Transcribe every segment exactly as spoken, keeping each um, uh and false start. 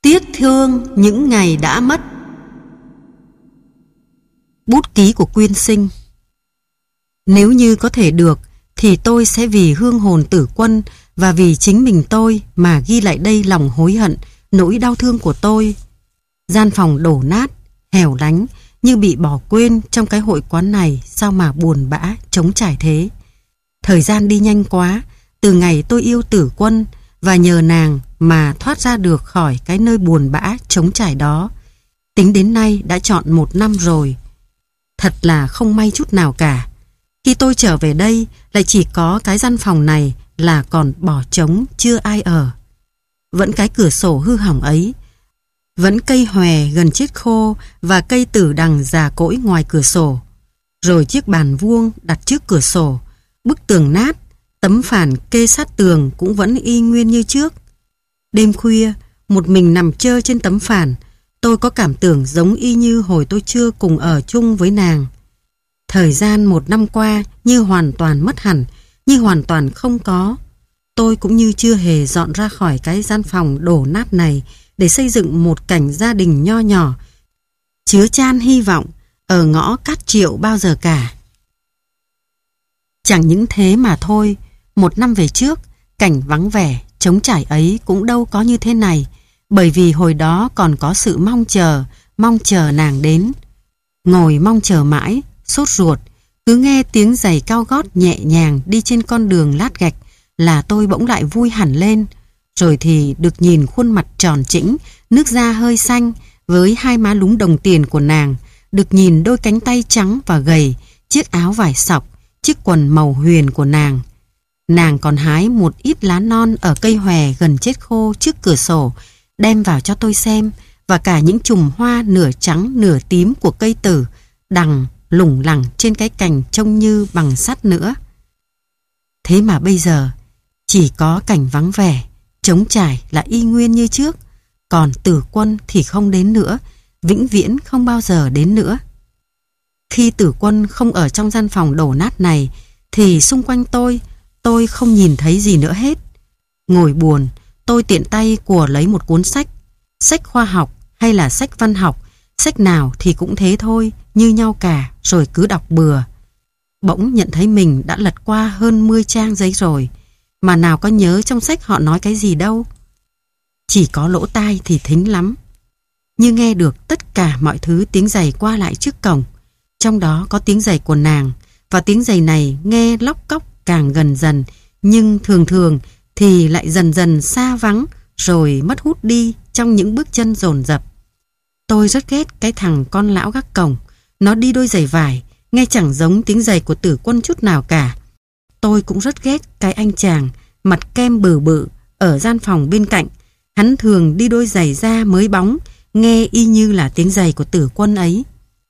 Tiếc thương những ngày đã mất. Bút ký của Quyên Sinh. Nếu như có thể được thì tôi sẽ vì hương hồn Tử Quân và vì chính mình tôi mà ghi lại đây lòng hối hận, nỗi đau thương của tôi. Gian phòng đổ nát, hẻo lánh như bị bỏ quên trong cái hội quán này, sao mà buồn bã, trống trải thế. Thời gian đi nhanh quá, từ ngày tôi yêu Tử Quân và nhờ nàng mà thoát ra được khỏi cái nơi buồn bã, trống trải đó. Tính đến nay đã trọn một năm rồi. Thật là không may chút nào cả. Khi tôi trở về đây lại chỉ có cái gian phòng này là còn bỏ trống, chưa ai ở. Vẫn cái cửa sổ hư hỏng ấy, vẫn cây hòe gần chết khô và cây tử đằng già cỗi ngoài cửa sổ. Rồi chiếc bàn vuông đặt trước cửa sổ, bức tường nát, tấm phản kê sát tường cũng vẫn y nguyên như trước. Đêm khuya, một mình nằm chơi trên tấm phản, tôi có cảm tưởng giống y như hồi tôi chưa cùng ở chung với nàng. Thời gian một năm qua như hoàn toàn mất hẳn, như hoàn toàn không có. Tôi cũng như chưa hề dọn ra khỏi cái gian phòng đổ nát này để xây dựng một cảnh gia đình nho nhỏ, chứa chan hy vọng ở ngõ Cát Triệu bao giờ cả. Chẳng những thế mà thôi, một năm về trước, cảnh vắng vẻ, trống trải ấy cũng đâu có như thế này, bởi vì hồi đó còn có sự mong chờ, mong chờ nàng đến. Ngồi mong chờ mãi, sốt ruột, cứ nghe tiếng giày cao gót nhẹ nhàng đi trên con đường lát gạch là tôi bỗng lại vui hẳn lên. Rồi thì được nhìn khuôn mặt tròn trĩnh, nước da hơi xanh với hai má lúm đồng tiền của nàng, được nhìn đôi cánh tay trắng và gầy, chiếc áo vải sọc, chiếc quần màu huyền của nàng. Nàng còn hái một ít lá non ở cây hòe gần chết khô trước cửa sổ, đem vào cho tôi xem, và cả những chùm hoa nửa trắng nửa tím của cây tử đằng lủng lẳng trên cái cành trông như bằng sắt nữa. Thế mà bây giờ chỉ có cảnh vắng vẻ, trống trải là y nguyên như trước, còn Tử Quân thì không đến nữa, vĩnh viễn không bao giờ đến nữa. Khi Tử Quân không ở trong gian phòng đổ nát này thì xung quanh tôi, tôi không nhìn thấy gì nữa hết. Ngồi buồn, tôi tiện tay của lấy một cuốn sách, sách khoa học hay là sách văn học, sách nào thì cũng thế thôi, như nhau cả, rồi cứ đọc bừa. Bỗng nhận thấy mình đã lật qua hơn mươi trang giấy rồi, mà nào có nhớ trong sách họ nói cái gì đâu. Chỉ có lỗ tai thì thính lắm, như nghe được tất cả mọi thứ tiếng giày qua lại trước cổng. Trong đó có tiếng giày của nàng, và tiếng giày này nghe lóc cóc càng gần dần, nhưng thường thường thì lại dần dần xa vắng rồi mất hút đi trong những bước chân dồn dập. Tôi rất ghét cái thằng con lão gác cổng, nó đi đôi giày vải, nghe chẳng giống tiếng giày của Tử Quân chút nào cả. Tôi cũng rất ghét cái anh chàng mặt kem bự bự ở gian phòng bên cạnh, hắn thường đi đôi giày da mới bóng, nghe y như là tiếng giày của Tử Quân ấy.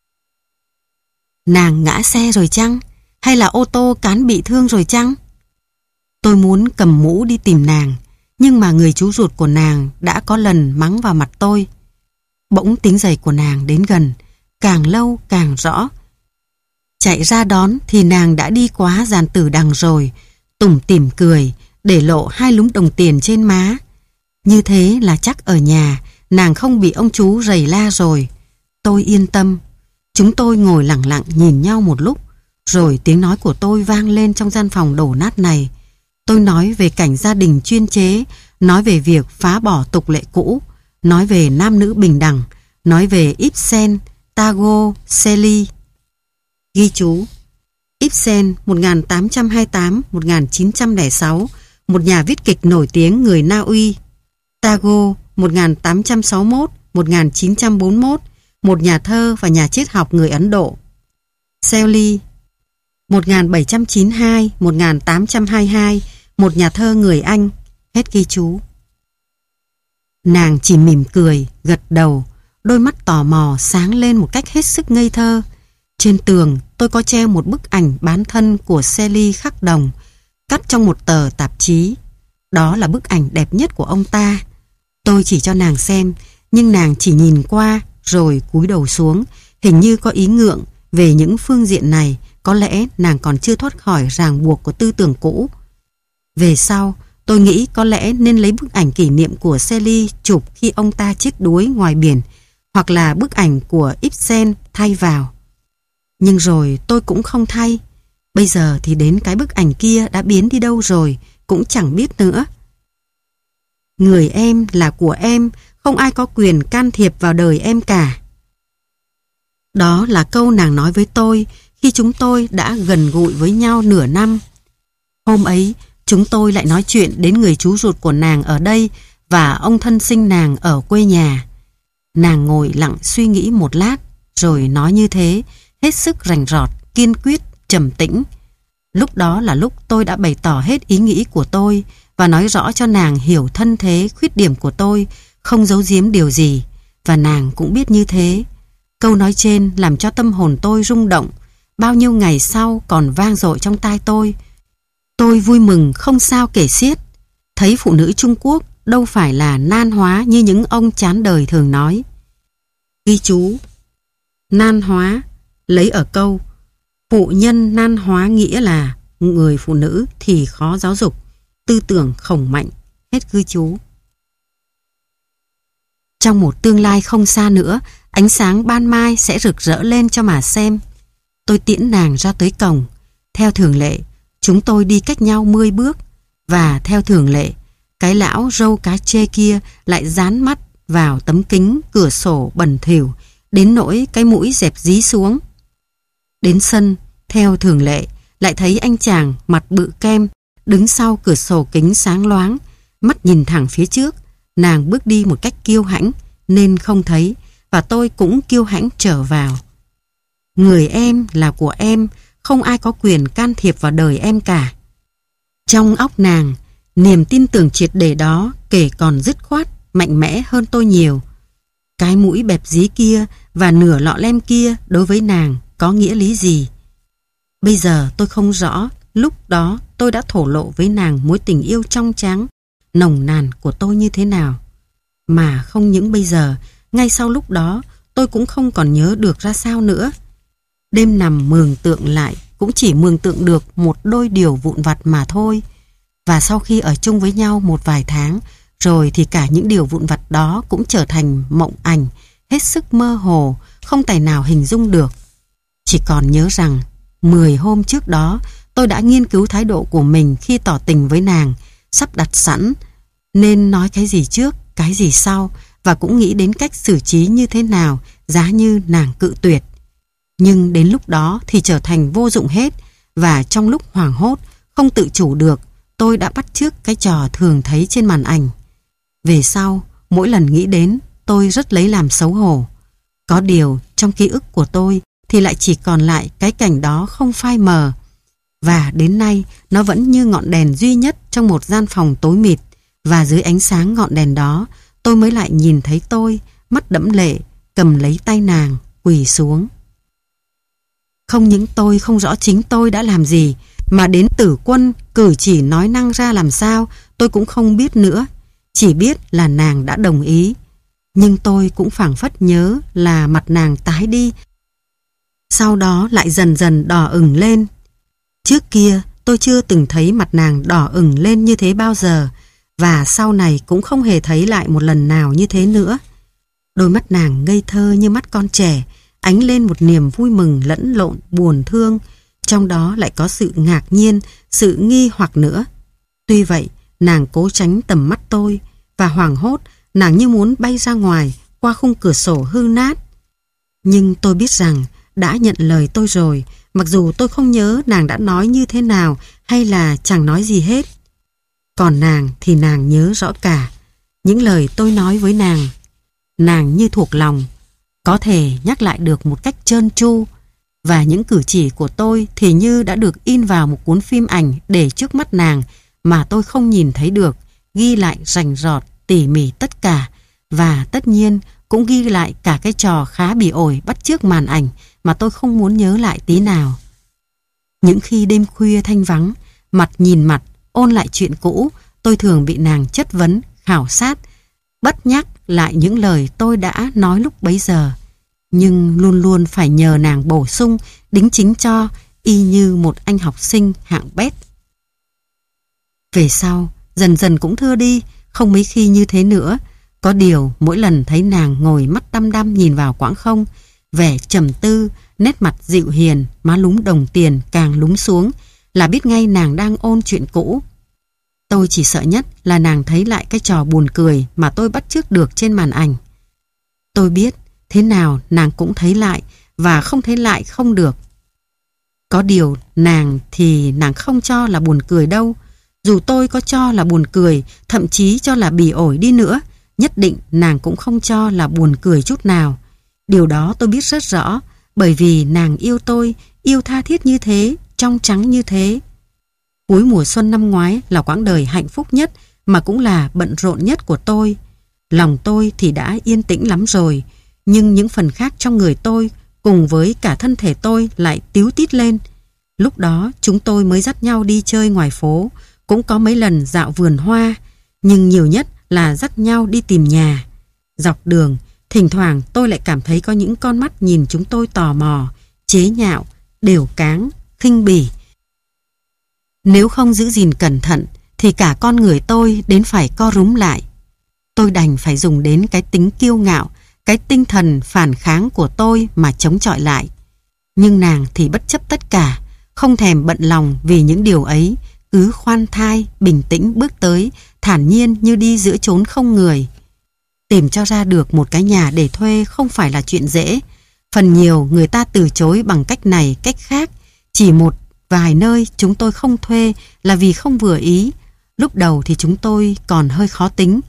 Nàng ngã xe rồi chăng? Hay là ô tô cán bị thương rồi chăng? Tôi muốn cầm mũ đi tìm nàng, nhưng mà người chú ruột của nàng đã có lần mắng vào mặt tôi. Bỗng tiếng giày của nàng đến gần, càng lâu càng rõ. Chạy ra đón thì nàng đã đi quá dàn tử đằng rồi, tủm tỉm cười, để lộ hai lúm đồng tiền trên má. Như thế là chắc ở nhà nàng không bị ông chú rầy la rồi. Tôi yên tâm. Chúng tôi ngồi lặng lặng nhìn nhau một lúc, rồi tiếng nói của tôi vang lên trong gian phòng đổ nát này. Tôi nói về cảnh gia đình chuyên chế, nói về việc phá bỏ tục lệ cũ, nói về nam nữ bình đẳng, nói về Ibsen, Tago, Shelley. Ghi chú: Ibsen một nghìn tám trăm hai mươi tám đến một nghìn chín trăm lẻ sáu, một nhà viết kịch nổi tiếng người Na Uy. Tago một nghìn tám trăm sáu mươi mốt đến một nghìn chín trăm bốn mươi mốt, một nhà thơ và nhà triết học người Ấn Độ. Shelley một nghìn bảy trăm chín mươi hai đến một nghìn tám trăm hai mươi hai, một nhà thơ người Anh. Hết ghi chú. Nàng chỉ mỉm cười, gật đầu, đôi mắt tò mò sáng lên một cách hết sức ngây thơ. Trên tường tôi có treo một bức ảnh bán thân của Shelley khắc đồng, cắt trong một tờ tạp chí. Đó là bức ảnh đẹp nhất của ông ta. Tôi chỉ cho nàng xem, nhưng nàng chỉ nhìn qua rồi cúi đầu xuống, hình như có ý ngượng về những phương diện này. Có lẽ nàng còn chưa thoát khỏi ràng buộc của tư tưởng cũ. Về sau, Tôi nghĩ có lẽ nên lấy bức ảnh kỷ niệm của Shelley chụp khi ông ta chết đuối ngoài biển, hoặc là bức ảnh của Ibsen thay vào. Nhưng rồi tôi cũng không thay. Bây giờ thì đến cái bức ảnh kia đã biến đi đâu rồi, cũng chẳng biết nữa. Người em là của em, không ai có quyền can thiệp vào đời em cả. Đó là câu nàng nói với tôi khi chúng tôi đã gần gũi với nhau nửa năm. Hôm ấy, chúng tôi lại nói chuyện đến người chú ruột của nàng ở đây và ông thân sinh nàng ở quê nhà. Nàng ngồi lặng suy nghĩ một lát, rồi nói như thế, hết sức rành rọt, kiên quyết, trầm tĩnh. Lúc đó là lúc tôi đã bày tỏ hết ý nghĩ của tôi và nói rõ cho nàng hiểu thân thế, khuyết điểm của tôi, không giấu giếm điều gì, và nàng cũng biết như thế. Câu nói trên làm cho tâm hồn tôi rung động, bao nhiêu ngày sau còn vang dội trong tai tôi. Tôi vui mừng không sao kể xiết. Thấy phụ nữ Trung Quốc đâu phải là nan hóa như những ông chán đời thường nói. Ghi chú: nan hóa lấy ở câu phụ nhân nan hóa nghĩa là người phụ nữ thì khó giáo dục, tư tưởng khổng mạnh. Hết ghi chú. Trong một tương lai không xa nữa, ánh sáng ban mai sẽ rực rỡ lên cho mà xem. Tôi tiễn nàng ra tới cổng. Theo thường lệ, chúng tôi đi cách nhau mươi bước, và theo thường lệ, cái lão râu cá chê kia lại dán mắt vào tấm kính cửa sổ bẩn thỉu đến nỗi cái mũi dẹp dí xuống. Đến sân, theo thường lệ, lại thấy anh chàng mặt bự kem đứng sau cửa sổ kính sáng loáng, mắt nhìn thẳng phía trước. Nàng bước đi một cách kiêu hãnh nên không thấy, và tôi cũng kiêu hãnh trở vào. Người em là của em, không ai có quyền can thiệp vào đời em cả. Trong óc nàng, niềm tin tưởng triệt để đó kể còn dứt khoát, mạnh mẽ hơn tôi nhiều. Cái mũi bẹp dí kia và nửa lọ lem kia đối với nàng có nghĩa lý gì? Bây giờ tôi không rõ lúc đó tôi đã thổ lộ với nàng mối tình yêu trong trắng, nồng nàn của tôi như thế nào. Mà không những bây giờ, ngay sau lúc đó tôi cũng không còn nhớ được ra sao nữa. Đêm nằm mường tượng lại cũng chỉ mường tượng được một đôi điều vụn vặt mà thôi. Và sau khi ở chung với nhau một vài tháng, rồi thì cả những điều vụn vặt đó cũng trở thành mộng ảnh, hết sức mơ hồ, không tài nào hình dung được. Chỉ còn nhớ rằng, mười hôm trước đó, tôi đã nghiên cứu thái độ của mình khi tỏ tình với nàng, sắp đặt sẵn, nên nói cái gì trước, cái gì sau, và cũng nghĩ đến cách xử trí như thế nào, giá như nàng cự tuyệt. Nhưng đến lúc đó thì trở thành vô dụng hết, và trong lúc hoảng hốt, không tự chủ được, tôi đã bắt chước cái trò thường thấy trên màn ảnh. Về sau, mỗi lần nghĩ đến, tôi rất lấy làm xấu hổ. Có điều, trong ký ức của tôi thì lại chỉ còn lại cái cảnh đó không phai mờ. Và đến nay, nó vẫn như ngọn đèn duy nhất trong một gian phòng tối mịt, và dưới ánh sáng ngọn đèn đó, tôi mới lại nhìn thấy tôi, mắt đẫm lệ, cầm lấy tay nàng, quỳ xuống. Không những tôi không rõ chính tôi đã làm gì, mà đến Tử Quân cử chỉ nói năng ra làm sao tôi cũng không biết nữa. Chỉ biết là nàng đã đồng ý. Nhưng tôi cũng phảng phất nhớ là mặt nàng tái đi, sau đó lại dần dần đỏ ửng lên. Trước kia tôi chưa từng thấy mặt nàng đỏ ửng lên như thế bao giờ, và sau này cũng không hề thấy lại một lần nào như thế nữa. Đôi mắt nàng ngây thơ như mắt con trẻ, ánh lên một niềm vui mừng lẫn lộn buồn thương, trong đó lại có sự ngạc nhiên, sự nghi hoặc nữa. Tuy vậy, nàng cố tránh tầm mắt tôi, và hoảng hốt, nàng như muốn bay ra ngoài qua khung cửa sổ hư nát. Nhưng tôi biết rằng đã nhận lời tôi rồi, mặc dù tôi không nhớ nàng đã nói như thế nào hay là chẳng nói gì hết. Còn nàng thì nàng nhớ rõ cả những lời tôi nói với nàng. Nàng như thuộc lòng, có thể nhắc lại được một cách trơn tru, và những cử chỉ của tôi thì như đã được in vào một cuốn phim ảnh để trước mắt nàng mà tôi không nhìn thấy được, ghi lại rành rọt, tỉ mỉ tất cả, và tất nhiên cũng ghi lại cả cái trò khá bỉ ổi bắt chước màn ảnh mà tôi không muốn nhớ lại tí nào. Những khi đêm khuya thanh vắng, mặt nhìn mặt, ôn lại chuyện cũ, tôi thường bị nàng chất vấn, khảo sát, bất nhắc lại những lời tôi đã nói lúc bấy giờ, nhưng luôn luôn phải nhờ nàng bổ sung, đính chính cho, y như một anh học sinh hạng bét. Về sau, dần dần cũng thưa đi, không mấy khi như thế nữa. Có điều mỗi lần thấy nàng ngồi mắt đăm đăm nhìn vào quãng không, vẻ trầm tư, nét mặt dịu hiền, má lúm đồng tiền càng lúm xuống, là biết ngay nàng đang ôn chuyện cũ. Tôi chỉ sợ nhất là nàng thấy lại cái trò buồn cười mà tôi bắt chước được trên màn ảnh. Tôi biết thế nào nàng cũng thấy lại, và không thấy lại không được. Có điều nàng thì nàng không cho là buồn cười đâu. Dù tôi có cho là buồn cười, thậm chí cho là bỉ ổi đi nữa, nhất định nàng cũng không cho là buồn cười chút nào. Điều đó tôi biết rất rõ, bởi vì nàng yêu tôi, yêu tha thiết như thế, trong trắng như thế. Cuối mùa xuân năm ngoái là quãng đời hạnh phúc nhất mà cũng là bận rộn nhất của tôi. Lòng tôi thì đã yên tĩnh lắm rồi, nhưng những phần khác trong người tôi cùng với cả thân thể tôi lại tíu tít lên. Lúc đó chúng tôi mới dắt nhau đi chơi ngoài phố, cũng có mấy lần dạo vườn hoa, nhưng nhiều nhất là dắt nhau đi tìm nhà. Dọc đường, thỉnh thoảng tôi lại cảm thấy có những con mắt nhìn chúng tôi tò mò, chế nhạo, đều cáng, khinh bỉ. Nếu không giữ gìn cẩn thận thì cả con người tôi đến phải co rúm lại. Tôi đành phải dùng đến cái tính kiêu ngạo, cái tinh thần phản kháng của tôi mà chống chọi lại. Nhưng nàng thì bất chấp tất cả, không thèm bận lòng vì những điều ấy, cứ khoan thai, bình tĩnh bước tới, thản nhiên như đi giữa chốn không người. Tìm cho ra được một cái nhà để thuê không phải là chuyện dễ. Phần nhiều người ta từ chối bằng cách này, cách khác. Chỉ một vài nơi chúng tôi không thuê là vì không vừa ý. Lúc đầu thì chúng tôi còn hơi khó tính.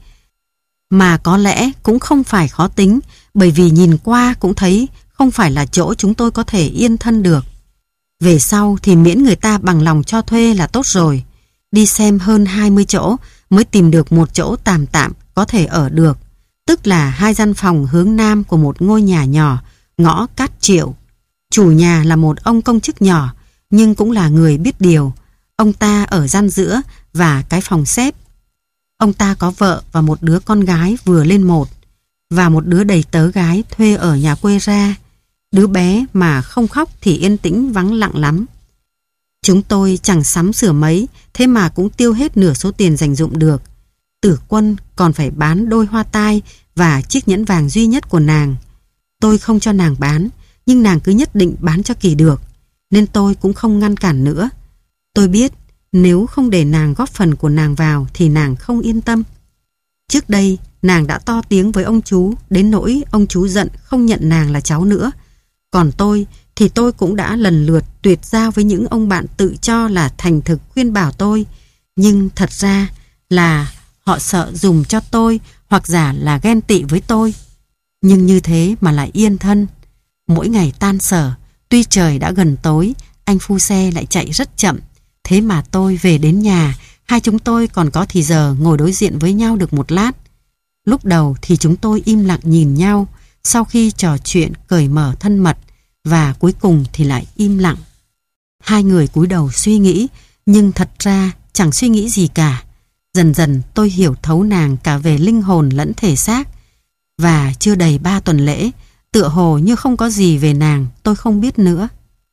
Mà có lẽ cũng không phải khó tính, bởi vì nhìn qua cũng thấy không phải là chỗ chúng tôi có thể yên thân được. Về sau thì miễn người ta bằng lòng cho thuê là tốt rồi. Đi xem hơn hai mươi chỗ mới tìm được một chỗ tạm tạm có thể ở được. Tức là hai gian phòng hướng nam của một ngôi nhà nhỏ, ngõ Cát Triệu. Chủ nhà là một ông công chức nhỏ, nhưng cũng là người biết điều. Ông ta ở gian giữa và cái phòng xếp. Ông ta có vợ và một đứa con gái vừa lên một, và một đứa đầy tớ gái thuê ở nhà quê ra. Đứa bé mà không khóc thì yên tĩnh vắng lặng lắm. Chúng tôi chẳng sắm sửa mấy, thế mà cũng tiêu hết nửa số tiền dành dụm được. Tử Quân còn phải bán đôi hoa tai và chiếc nhẫn vàng duy nhất của nàng. Tôi không cho nàng bán, nhưng nàng cứ nhất định bán cho kỳ được, nên tôi cũng không ngăn cản nữa. Tôi biết nếu không để nàng góp phần của nàng vào thì nàng không yên tâm. Trước đây nàng đã to tiếng với ông chú, đến nỗi ông chú giận không nhận nàng là cháu nữa. Còn tôi thì tôi cũng đã lần lượt tuyệt giao với những ông bạn tự cho là thành thực khuyên bảo tôi, nhưng thật ra là họ sợ dùng cho tôi, hoặc giả là ghen tị với tôi. Nhưng như thế mà lại yên thân. Mỗi ngày tan sở, tuy trời đã gần tối, anh phu xe lại chạy rất chậm. Thế mà tôi về đến nhà, hai chúng tôi còn có thì giờ ngồi đối diện với nhau được một lát. Lúc đầu thì chúng tôi im lặng nhìn nhau, sau khi trò chuyện cởi mở thân mật, và cuối cùng thì lại im lặng. Hai người cúi đầu suy nghĩ, nhưng thật ra chẳng suy nghĩ gì cả. Dần dần tôi hiểu thấu nàng cả về linh hồn lẫn thể xác. Và chưa đầy ba tuần lễ, tựa hồ như không có gì về nàng tôi không biết nữa.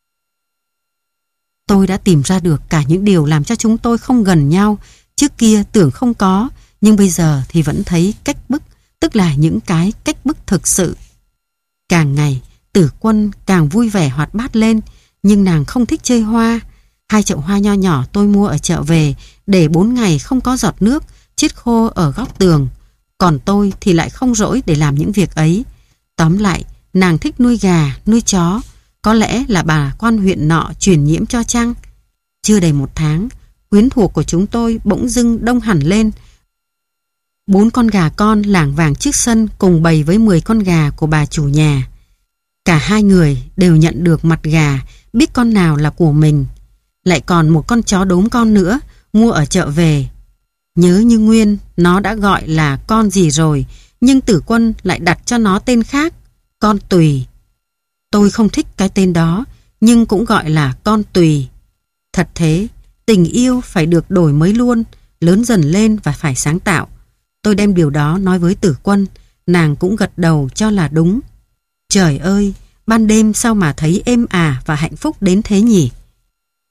Tôi đã tìm ra được cả những điều làm cho chúng tôi không gần nhau. Trước kia tưởng không có, nhưng bây giờ thì vẫn thấy cách bức, tức là những cái cách bức thực sự. Càng ngày, Tử Quân càng vui vẻ hoạt bát lên, nhưng nàng không thích chơi hoa. Hai chậu hoa nho nhỏ tôi mua ở chợ về, để bốn ngày không có giọt nước, chết khô ở góc tường. Còn tôi thì lại không rỗi để làm những việc ấy. Tóm lại, nàng thích nuôi gà, nuôi chó. Có lẽ là bà quan huyện nọ truyền nhiễm cho chăng. Chưa đầy một tháng, quyến thuộc của chúng tôi bỗng dưng đông hẳn lên. Bốn con gà con lảng vảng trước sân cùng bầy với mười con gà của bà chủ nhà. Cả hai người đều nhận được mặt gà, biết con nào là của mình. Lại còn một con chó đốm con nữa, mua ở chợ về. Nhớ như nguyên, nó đã gọi là con gì rồi, nhưng Tử Quân lại đặt cho nó tên khác, con Tùy. Tôi không thích cái tên đó, nhưng cũng gọi là con Tùy. Thật thế, tình yêu phải được đổi mới luôn, lớn dần lên và phải sáng tạo. Tôi đem điều đó nói với Tử Quân, nàng cũng gật đầu cho là đúng. Trời ơi, ban đêm sao mà thấy êm ả và hạnh phúc đến thế nhỉ?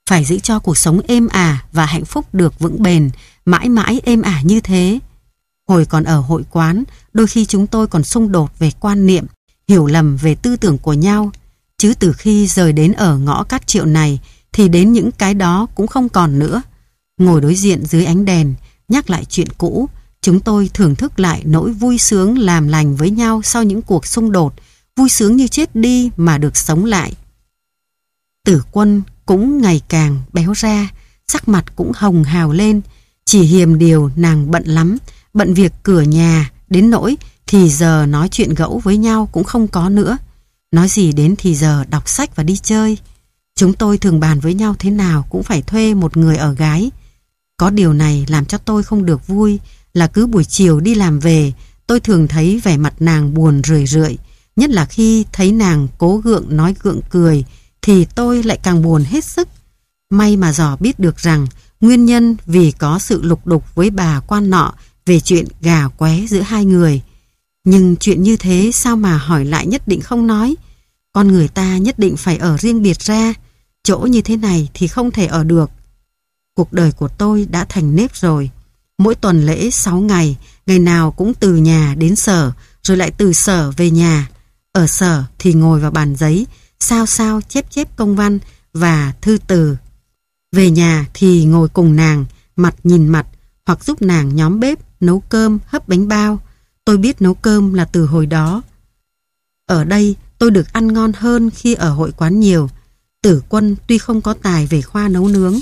phải giữ cho cuộc sống êm ả và hạnh phúc được vững bền, mãi mãi êm ả như thế. Hồi còn ở hội quán, đôi khi chúng tôi còn xung đột về quan niệm, hiểu lầm về tư tưởng của nhau. Chứ từ khi rời đến ở ngõ Cát Triệu này thì đến những cái đó cũng không còn nữa. Ngồi đối diện dưới ánh đèn, nhắc lại chuyện cũ, chúng tôi thưởng thức lại nỗi vui sướng làm lành với nhau sau những cuộc xung đột, vui sướng như chết đi mà được sống lại. Tử Quân cũng ngày càng béo ra, sắc mặt cũng hồng hào lên, chỉ hiềm điều nàng bận lắm, bận việc cửa nhà, đến nỗi thì giờ nói chuyện gẫu với nhau cũng không có nữa. Nói gì đến thì giờ đọc sách và đi chơi. Chúng tôi thường bàn với nhau thế nào cũng phải thuê một người ở gái. Có điều này làm cho tôi không được vui là cứ buổi chiều đi làm về, tôi thường thấy vẻ mặt nàng buồn rười rượi, nhất là khi thấy nàng cố gượng nói gượng cười thì tôi lại càng buồn hết sức. May mà dò biết được rằng nguyên nhân vì có sự lục đục với bà quan nọ về chuyện gà qué giữa hai người. Nhưng chuyện như thế sao mà hỏi lại nhất định không nói. Con người ta nhất định phải ở riêng biệt ra, chỗ như thế này thì không thể ở được. Cuộc đời của tôi đã thành nếp rồi. Mỗi tuần lễ sáu ngày, ngày nào cũng từ nhà đến sở, rồi lại từ sở về nhà. Ở sở thì ngồi vào bàn giấy, sao sao chép chép công văn và thư từ. Về nhà thì ngồi cùng nàng, mặt nhìn mặt, hoặc giúp nàng nhóm bếp, nấu cơm, hấp bánh bao. Tôi biết nấu cơm là từ hồi đó. Ở đây tôi được ăn ngon hơn khi ở hội quán nhiều. Tử Quân tuy không có tài về khoa nấu nướng,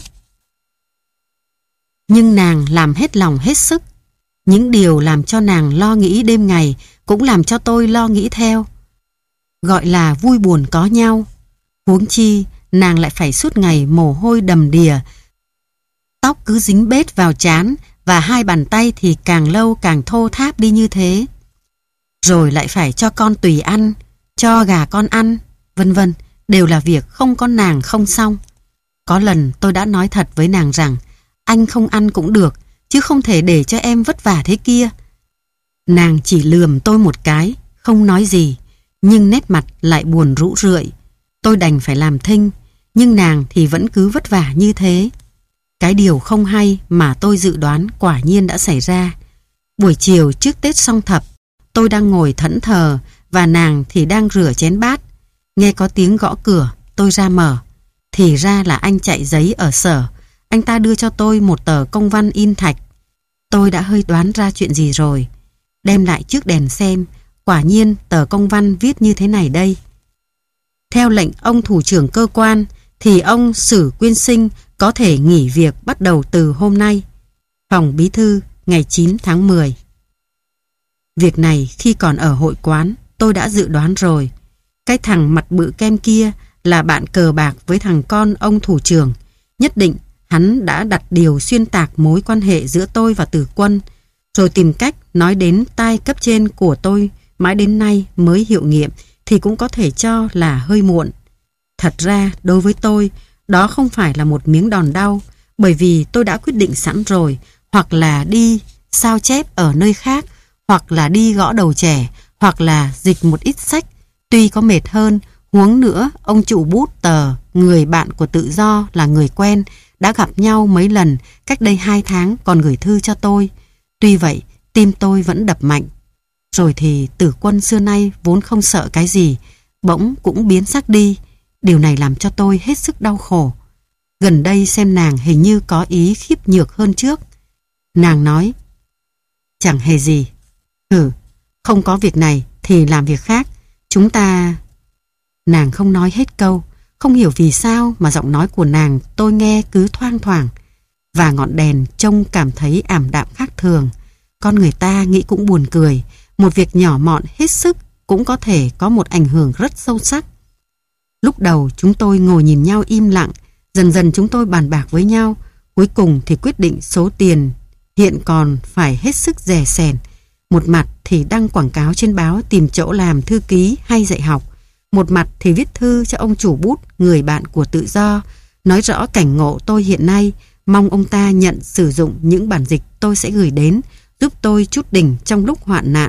nhưng nàng làm hết lòng hết sức. Những điều làm cho nàng lo nghĩ đêm ngày cũng làm cho tôi lo nghĩ theo. Gọi là vui buồn có nhau. Huống chi nàng lại phải suốt ngày mồ hôi đầm đìa, tóc cứ dính bết vào trán và hai bàn tay thì càng lâu càng thô tháp đi như thế. Rồi lại phải cho con tùy ăn, cho gà con ăn, vân vân, đều là việc không có nàng không xong. Có lần tôi đã nói thật với nàng rằng anh không ăn cũng được, chứ không thể để cho em vất vả thế kia. Nàng chỉ lườm tôi một cái, không nói gì, nhưng nét mặt lại buồn rũ rượi. Tôi đành phải làm thinh, nhưng nàng thì vẫn cứ vất vả như thế. Cái điều không hay mà tôi dự đoán quả nhiên đã xảy ra. Buổi chiều trước Tết Song Thập, tôi đang ngồi thẫn thờ và nàng thì đang rửa chén bát. Nghe có tiếng gõ cửa, tôi ra mở. Thì ra là anh chạy giấy ở sở. Anh ta đưa cho tôi một tờ công văn in thạch. Tôi đã hơi đoán ra chuyện gì rồi. Đem lại trước đèn xem, quả nhiên tờ công văn viết như thế này đây. Theo lệnh ông thủ trưởng cơ quan thì ông Sử Quyên Sinh có thể nghỉ việc bắt đầu từ hôm nay. Phòng bí thư ngày chín tháng mười. Việc này khi còn ở hội quán tôi đã dự đoán rồi. Cái thằng mặt bự kem kia là bạn cờ bạc với thằng con ông thủ trưởng. Nhất định hắn đã đặt điều xuyên tạc mối quan hệ giữa tôi và Tử Quân, rồi tìm cách nói đến tai cấp trên của tôi mãi đến nay mới hiệu nghiệm thì cũng có thể cho là hơi muộn. Thật ra đối với tôi đó không phải là một miếng đòn đau, bởi vì tôi đã quyết định sẵn rồi, hoặc là đi sao chép ở nơi khác, hoặc là đi gõ đầu trẻ, hoặc là dịch một ít sách. Tuy có mệt hơn, huống nữa ông chủ bút tờ, người bạn của Tự Do là người quen, đã gặp nhau mấy lần, cách đây hai tháng còn gửi thư cho tôi. Tuy vậy, tim tôi vẫn đập mạnh. Rồi thì Tử Quân xưa nay vốn không sợ cái gì, bỗng cũng biến sắc đi. Điều này làm cho tôi hết sức đau khổ. Gần đây xem nàng hình như có ý khiếp nhược hơn trước. Nàng nói, chẳng hề gì. Ừ, không có việc này thì làm việc khác. Chúng ta... Nàng không nói hết câu. Không hiểu vì sao mà giọng nói của nàng tôi nghe cứ thoang thoảng. Và ngọn đèn trông cảm thấy ảm đạm khác thường. Con người ta nghĩ cũng buồn cười. Một việc nhỏ mọn hết sức cũng có thể có một ảnh hưởng rất sâu sắc. Lúc đầu chúng tôi ngồi nhìn nhau im lặng. Dần dần chúng tôi bàn bạc với nhau. Cuối cùng thì quyết định số tiền hiện còn phải hết sức rẻ sẻn. Một mặt thì đăng quảng cáo trên báo tìm chỗ làm thư ký hay dạy học. Một mặt thì viết thư cho ông chủ bút, người bạn của Tự Do, nói rõ cảnh ngộ tôi hiện nay, mong ông ta nhận sử dụng những bản dịch tôi sẽ gửi đến, giúp tôi chút đỉnh trong lúc hoạn nạn.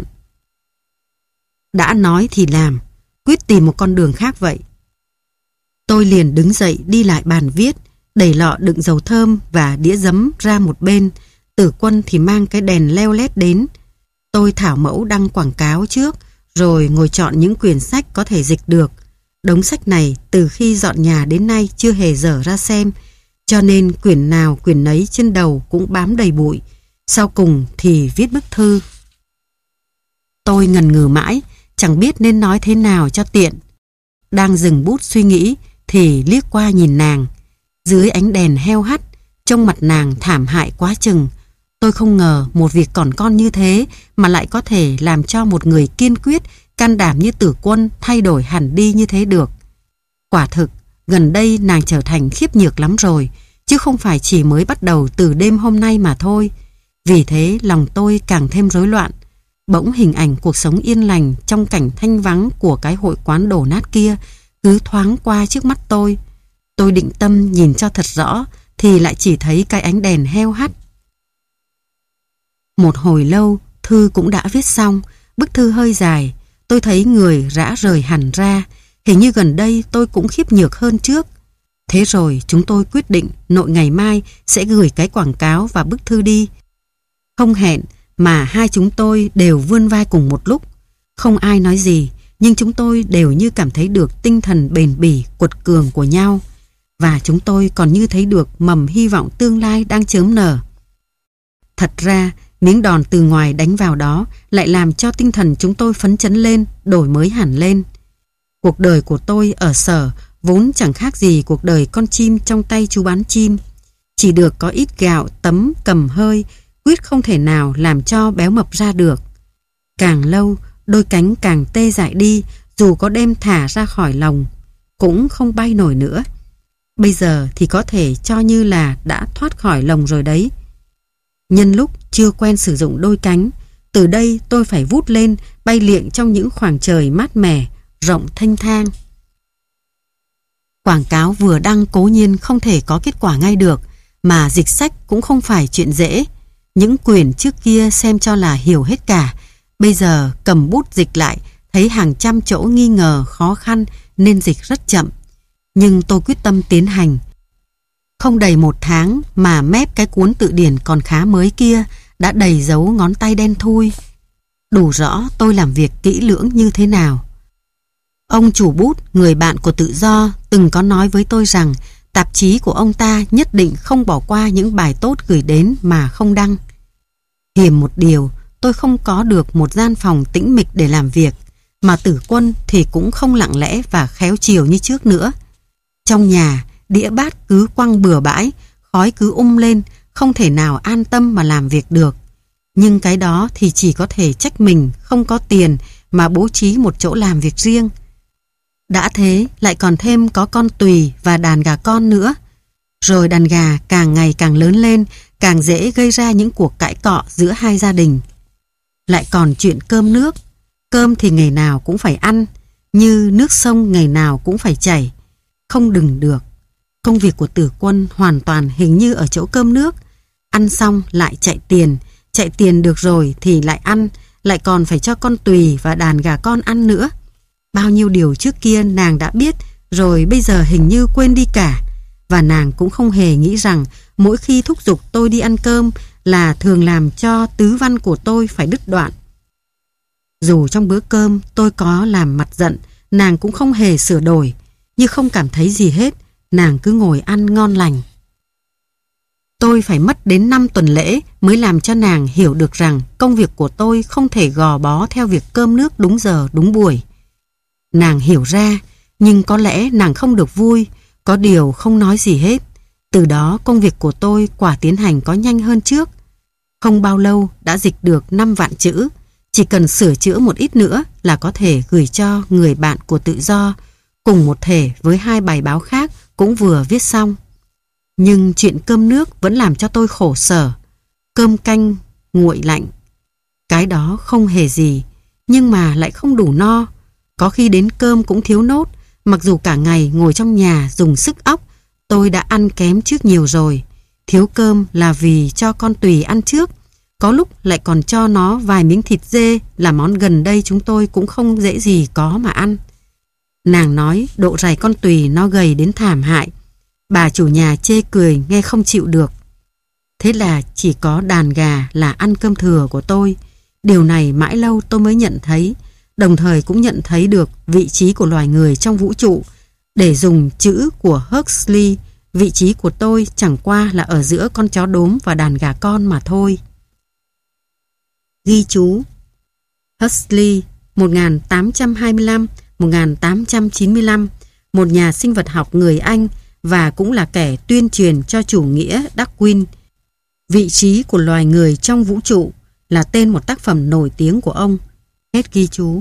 Đã nói thì làm, quyết tìm một con đường khác vậy. Tôi liền đứng dậy đi lại bàn viết, đẩy lọ đựng dầu thơm và đĩa giấm ra một bên. Tử Quân thì mang cái đèn leo lét đến. Tôi thảo mẫu đăng quảng cáo trước, rồi ngồi chọn những quyển sách có thể dịch được. Đống sách này từ khi dọn nhà đến nay chưa hề dở ra xem, cho nên quyển nào quyển nấy trên đầu cũng bám đầy bụi. Sau cùng thì viết bức thư. Tôi ngần ngừ mãi, chẳng biết nên nói thế nào cho tiện. Đang dừng bút suy nghĩ thì liếc qua nhìn nàng. Dưới ánh đèn heo hắt, trông mặt nàng thảm hại quá chừng. Tôi không ngờ một việc còn con như thế mà lại có thể làm cho một người kiên quyết, can đảm như Tử Quân thay đổi hẳn đi như thế được. Quả thực, gần đây nàng trở thành khiếp nhược lắm rồi, chứ không phải chỉ mới bắt đầu từ đêm hôm nay mà thôi. Vì thế lòng tôi càng thêm rối loạn. Bỗng hình ảnh cuộc sống yên lành trong cảnh thanh vắng của cái hội quán đổ nát kia cứ thoáng qua trước mắt tôi. Tôi định tâm nhìn cho thật rõ thì lại chỉ thấy cái ánh đèn heo hắt. Một hồi lâu, thư cũng đã viết xong. Bức thư hơi dài, tôi thấy người rã rời hẳn ra. Hình như gần đây tôi cũng khiếp nhược hơn trước. Thế rồi chúng tôi quyết định nội ngày mai sẽ gửi cái quảng cáo và bức thư đi. Không hẹn mà hai chúng tôi đều vươn vai cùng một lúc. Không ai nói gì, nhưng chúng tôi đều như cảm thấy được tinh thần bền bỉ, quật cường của nhau. Và chúng tôi còn như thấy được mầm hy vọng tương lai đang chớm nở. Thật ra, miếng đòn từ ngoài đánh vào đó lại làm cho tinh thần chúng tôi phấn chấn lên, đổi mới hẳn lên. Cuộc đời của tôi ở Sở vốn chẳng khác gì cuộc đời con chim trong tay chú bán chim. Chỉ được có ít gạo tấm cầm hơi, quyết không thể nào làm cho béo mập ra được. Càng lâu, đôi cánh càng tê dại đi, dù có đem thả ra khỏi lồng, cũng không bay nổi nữa. Bây giờ thì có thể cho như là đã thoát khỏi lồng rồi đấy. Nhân lúc chưa quen sử dụng đôi cánh, từ đây tôi phải vút lên, bay liệng trong những khoảng trời mát mẻ, rộng thênh thang. Quảng cáo vừa đăng cố nhiên không thể có kết quả ngay được, mà dịch sách cũng không phải chuyện dễ. Những quyển trước kia xem cho là hiểu hết cả, bây giờ cầm bút dịch lại, thấy hàng trăm chỗ nghi ngờ, khó khăn nên dịch rất chậm. Nhưng tôi quyết tâm tiến hành. Không đầy một tháng mà mép cái cuốn tự điển còn khá mới kia đã đầy dấu ngón tay đen thui. Đủ rõ tôi làm việc kỹ lưỡng như thế nào. Ông chủ bút, người bạn của Tự Do, từng có nói với tôi rằng tạp chí của ông ta nhất định không bỏ qua những bài tốt gửi đến mà không đăng. Hiềm một điều, tôi không có được một gian phòng tĩnh mịch để làm việc, mà Tử Quân thì cũng không lặng lẽ và khéo chiều như trước nữa. Trong nhà, đĩa bát cứ quăng bừa bãi, khói cứ um lên, không thể nào an tâm mà làm việc được. Nhưng cái đó thì chỉ có thể trách mình không có tiền mà bố trí một chỗ làm việc riêng. Đã thế lại còn thêm có con Tùy và đàn gà con nữa. Rồi đàn gà càng ngày càng lớn lên, càng dễ gây ra những cuộc cãi cọ giữa hai gia đình. Lại còn chuyện cơm nước. Cơm thì ngày nào cũng phải ăn, như nước sông ngày nào cũng phải chảy. Không đừng được. Công việc của Tử Quân hoàn toàn hình như ở chỗ cơm nước. Ăn xong lại chạy tiền, chạy tiền được rồi thì lại ăn, lại còn phải cho con Tùy và đàn gà con ăn nữa. Bao nhiêu điều trước kia nàng đã biết, rồi bây giờ hình như quên đi cả. Và nàng cũng không hề nghĩ rằng mỗi khi thúc giục tôi đi ăn cơm là thường làm cho tứ văn của tôi phải đứt đoạn. Dù trong bữa cơm tôi có làm mặt giận, nàng cũng không hề sửa đổi, như không cảm thấy gì hết, nàng cứ ngồi ăn ngon lành. Tôi phải mất đến năm tuần lễ mới làm cho nàng hiểu được rằng công việc của tôi không thể gò bó theo việc cơm nước đúng giờ đúng buổi. Nàng hiểu ra, nhưng có lẽ nàng không được vui, có điều không nói gì hết. Từ đó công việc của tôi quả tiến hành có nhanh hơn trước. Không bao lâu đã dịch được năm vạn chữ, chỉ cần sửa chữa một ít nữa là có thể gửi cho người bạn của Tự Do, cùng một thể với hai bài báo khác cũng vừa viết xong. Nhưng chuyện cơm nước vẫn làm cho tôi khổ sở. Cơm canh nguội lạnh, cái đó không hề gì, nhưng mà lại không đủ no. Có khi đến cơm cũng thiếu nốt, mặc dù cả ngày ngồi trong nhà dùng sức óc, tôi đã ăn kém trước nhiều rồi. Thiếu cơm là vì cho con Tùy ăn trước, có lúc lại còn cho nó vài miếng thịt dê là món gần đây chúng tôi cũng không dễ gì có mà ăn. Nàng nói độ rày con Tùy nó gầy đến thảm hại. Bà chủ nhà chê cười nghe không chịu được. Thế là chỉ có đàn gà là ăn cơm thừa của tôi. Điều này mãi lâu tôi mới nhận thấy, đồng thời cũng nhận thấy được vị trí của loài người trong vũ trụ. Để dùng chữ của Huxley, vị trí của tôi chẳng qua là ở giữa con chó đốm và đàn gà con mà thôi. Ghi chú: Huxley một nghìn tám trăm hai mươi lăm đến một nghìn tám trăm chín mươi lăm, một nhà sinh vật học người Anh và cũng là kẻ tuyên truyền cho chủ nghĩa Darwin. Vị trí của loài người trong vũ trụ là tên một tác phẩm nổi tiếng của ông. Hết ghi chú.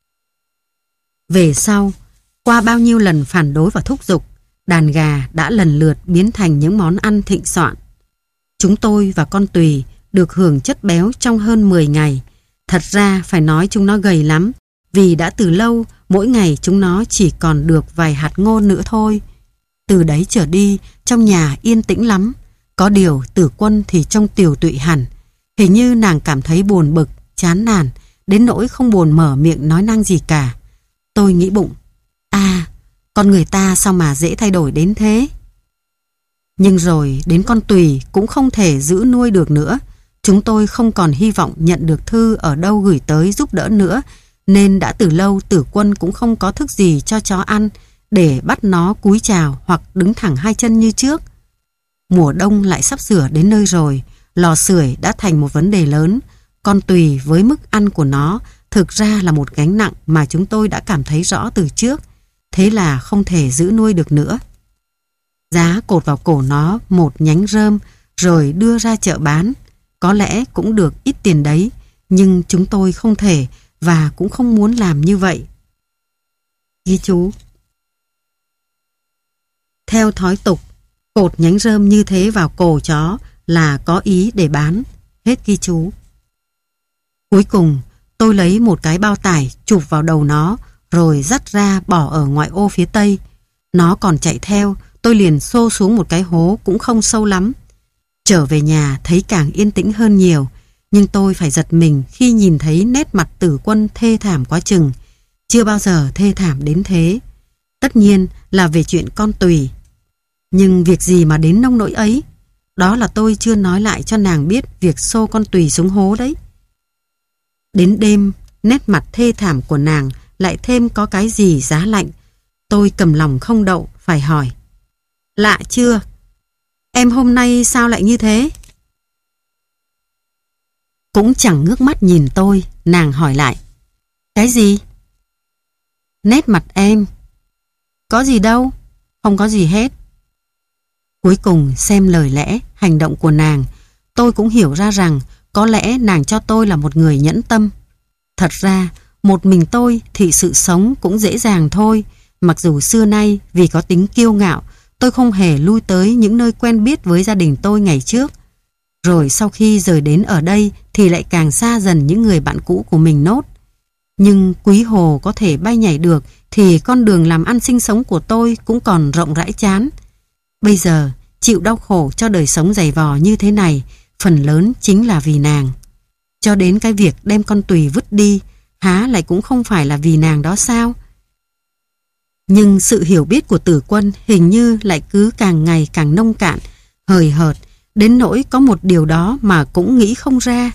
Về sau, qua bao nhiêu lần phản đối và thúc giục, đàn gà đã lần lượt biến thành những món ăn thịnh soạn. Chúng tôi và con Tùy được hưởng chất béo trong hơn mười ngày. Thật ra phải nói chúng nó gầy lắm, vì đã từ lâu mỗi ngày chúng nó chỉ còn được vài hạt ngô nữa thôi. Từ đấy trở đi, trong nhà yên tĩnh lắm. Có điều Tử Quân thì trông tiều tụy hẳn. Hình như nàng cảm thấy buồn bực, chán nản, đến nỗi không buồn mở miệng nói năng gì cả. Tôi nghĩ bụng, à, con người ta sao mà dễ thay đổi đến thế. Nhưng rồi đến con Tùy cũng không thể giữ nuôi được nữa. Chúng tôi không còn hy vọng nhận được thư ở đâu gửi tới giúp đỡ nữa, nên đã từ lâu Tử Quân cũng không có thức gì cho chó ăn để bắt nó cúi chào hoặc đứng thẳng hai chân như trước. Mùa đông lại sắp sửa đến nơi rồi, lò sưởi đã thành một vấn đề lớn. Con Tùy với mức ăn của nó thực ra là một gánh nặng mà chúng tôi đã cảm thấy rõ từ trước, thế là không thể giữ nuôi được nữa. Giá cột vào cổ nó một nhánh rơm rồi đưa ra chợ bán, có lẽ cũng được ít tiền đấy, nhưng chúng tôi không thể và cũng không muốn làm như vậy. Ghi chú: theo thói tục, cột nhánh rơm như thế vào cổ chó là có ý để bán. Hết ghi chú. Cuối cùng, tôi lấy một cái bao tải chụp vào đầu nó rồi dắt ra bỏ ở ngoại ô phía tây. Nó còn chạy theo, tôi liền xô xuống một cái hố cũng không sâu lắm. Trở về nhà thấy càng yên tĩnh hơn nhiều, nhưng tôi phải giật mình khi nhìn thấy nét mặt Tử Quân thê thảm quá chừng. Chưa bao giờ thê thảm đến thế. Tất nhiên là về chuyện con Tùy. Nhưng việc gì mà đến nông nỗi ấy? Đó là tôi chưa nói lại cho nàng biết việc xô con Tùy xuống hố đấy. Đến đêm, nét mặt thê thảm của nàng lại thêm có cái gì giá lạnh. Tôi cầm lòng không đậu, phải hỏi: lạ chưa? Em hôm nay sao lại như thế? Cũng chẳng ngước mắt nhìn tôi, nàng hỏi lại: cái gì? Nét mặt em. Có gì đâu, không có gì hết. Cuối cùng xem lời lẽ, hành động của nàng, tôi cũng hiểu ra rằng có lẽ nàng cho tôi là một người nhẫn tâm. Thật ra, một mình tôi thì sự sống cũng dễ dàng thôi, mặc dù xưa nay vì có tính kiêu ngạo, tôi không hề lui tới những nơi quen biết với gia đình tôi ngày trước. Rồi sau khi rời đến ở đây thì lại càng xa dần những người bạn cũ của mình nốt. Nhưng Quý Hồ có thể bay nhảy được thì con đường làm ăn sinh sống của tôi cũng còn rộng rãi chán. Bây giờ chịu đau khổ cho đời sống dày vò như thế này, phần lớn chính là vì nàng. Cho đến cái việc đem con Tùy vứt đi, há lại cũng không phải là vì nàng đó sao? Nhưng sự hiểu biết của Tử Quân hình như lại cứ càng ngày càng nông cạn, hời hợt, đến nỗi có một điều đó mà cũng nghĩ không ra.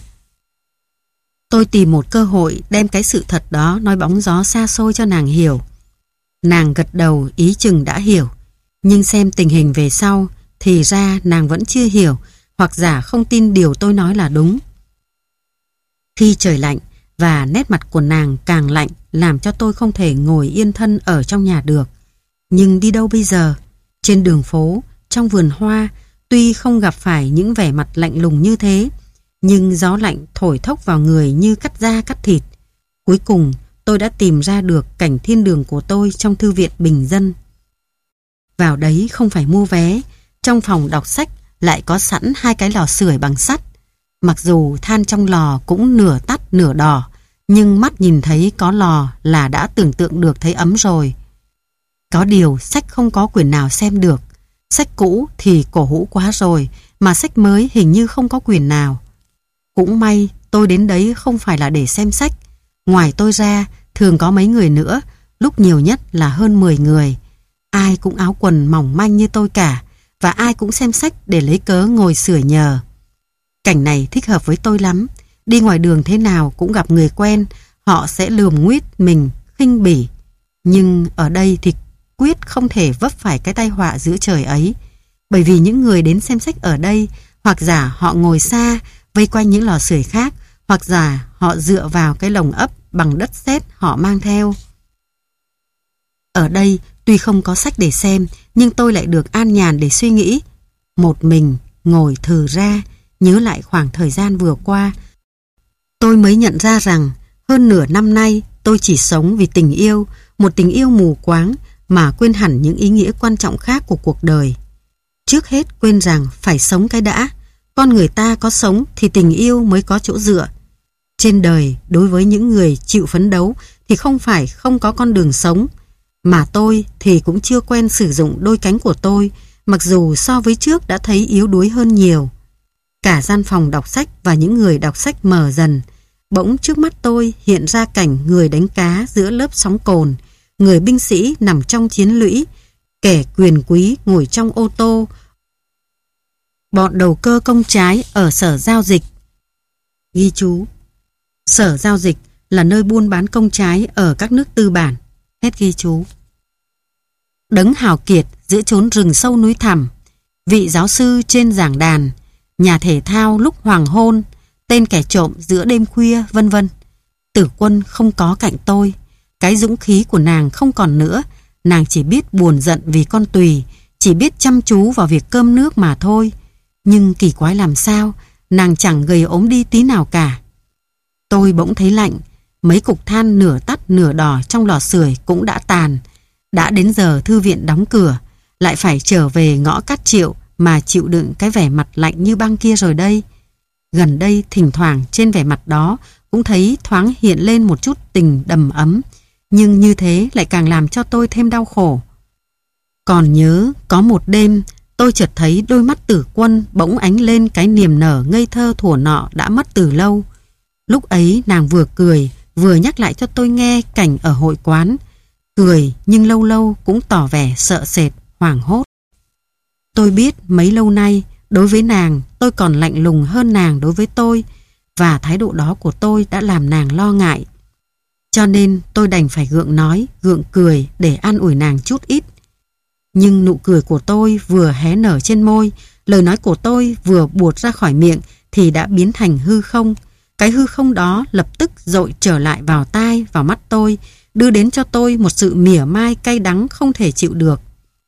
Tôi tìm một cơ hội đem cái sự thật đó nói bóng gió xa xôi cho nàng hiểu. Nàng gật đầu ý chừng đã hiểu, nhưng xem tình hình về sau thì ra nàng vẫn chưa hiểu, hoặc giả không tin điều tôi nói là đúng. Khi trời lạnh và nét mặt của nàng càng lạnh làm cho tôi không thể ngồi yên thân ở trong nhà được. Nhưng đi đâu bây giờ? Trên đường phố, trong vườn hoa, tuy không gặp phải những vẻ mặt lạnh lùng như thế, nhưng gió lạnh thổi thốc vào người như cắt da cắt thịt. Cuối cùng tôi đã tìm ra được cảnh thiên đường của tôi trong thư viện bình dân. Vào đấy không phải mua vé, trong phòng đọc sách lại có sẵn hai cái lò sưởi bằng sắt. Mặc dù than trong lò cũng nửa tắt nửa đỏ, nhưng mắt nhìn thấy có lò là đã tưởng tượng được thấy ấm rồi. Có điều sách không có quyển nào xem được. Sách cũ thì cổ hũ quá rồi, mà sách mới hình như không có quyển nào. Cũng may tôi đến đấy không phải là để xem sách. Ngoài tôi ra thường có mấy người nữa, lúc nhiều nhất là hơn mười người. Ai cũng áo quần mỏng manh như tôi cả, và ai cũng xem sách để lấy cớ ngồi sửa nhờ. Cảnh này thích hợp với tôi lắm. Đi ngoài đường thế nào cũng gặp người quen, họ sẽ lườm nguýt mình, khinh bỉ. Nhưng ở đây thì quyết không thể vấp phải cái tai họa giữa trời ấy. Bởi vì những người đến xem sách ở đây, hoặc giả họ ngồi xa, vây quanh những lò sưởi khác, hoặc giả họ dựa vào cái lồng ấp bằng đất sét họ mang theo. Ở đây, tuy không có sách để xem, nhưng tôi lại được an nhàn để suy nghĩ. Một mình, ngồi thừ ra, nhớ lại khoảng thời gian vừa qua. Tôi mới nhận ra rằng, hơn nửa năm nay, tôi chỉ sống vì tình yêu, một tình yêu mù quáng, mà quên hẳn những ý nghĩa quan trọng khác của cuộc đời. Trước hết quên rằng phải sống cái đã. Con người ta có sống thì tình yêu mới có chỗ dựa. Trên đời, đối với những người chịu phấn đấu thì không phải không có con đường sống. Mà tôi thì cũng chưa quen sử dụng đôi cánh của tôi, mặc dù so với trước đã thấy yếu đuối hơn nhiều. Cả gian phòng đọc sách và những người đọc sách mờ dần. Bỗng trước mắt tôi hiện ra cảnh người đánh cá giữa lớp sóng cồn, người binh sĩ nằm trong chiến lũy, kẻ quyền quý ngồi trong ô tô, bọn đầu cơ công trái ở sở giao dịch. Ghi chú: sở giao dịch là nơi buôn bán công trái ở các nước tư bản. Hết ghi chú. Đấng hào kiệt giữa chốn rừng sâu núi thẳm, vị giáo sư trên giảng đàn, nhà thể thao lúc hoàng hôn, tên kẻ trộm giữa đêm khuya, vân vân. Tử Quân không có cạnh tôi. Cái dũng khí của nàng không còn nữa. Nàng chỉ biết buồn giận vì con Tùy, chỉ biết chăm chú vào việc cơm nước mà thôi. Nhưng kỳ quái làm sao, nàng chẳng gầy ốm đi tí nào cả. Tôi bỗng thấy lạnh. Mấy cục than nửa tắt nửa đỏ trong lò sưởi cũng đã tàn. Đã đến giờ thư viện đóng cửa, lại phải trở về ngõ Cát Triệu mà chịu đựng cái vẻ mặt lạnh như băng kia rồi đây. Gần đây thỉnh thoảng trên vẻ mặt đó cũng thấy thoáng hiện lên một chút tình đầm ấm, nhưng như thế lại càng làm cho tôi thêm đau khổ. Còn nhớ có một đêm tôi chợt thấy đôi mắt Tử Quân bỗng ánh lên cái niềm nở ngây thơ thuở nọ đã mất từ lâu. Lúc ấy nàng vừa cười vừa nhắc lại cho tôi nghe cảnh ở hội quán. Cười nhưng lâu lâu cũng tỏ vẻ sợ sệt, hoảng hốt. Tôi biết mấy lâu nay đối với nàng tôi còn lạnh lùng hơn nàng đối với tôi, và thái độ đó của tôi đã làm nàng lo ngại. Cho nên tôi đành phải gượng nói, gượng cười để an ủi nàng chút ít. Nhưng nụ cười của tôi vừa hé nở trên môi, lời nói của tôi vừa buột ra khỏi miệng thì đã biến thành hư không. Cái hư không đó lập tức dội trở lại vào tai, vào mắt tôi, đưa đến cho tôi một sự mỉa mai cay đắng không thể chịu được.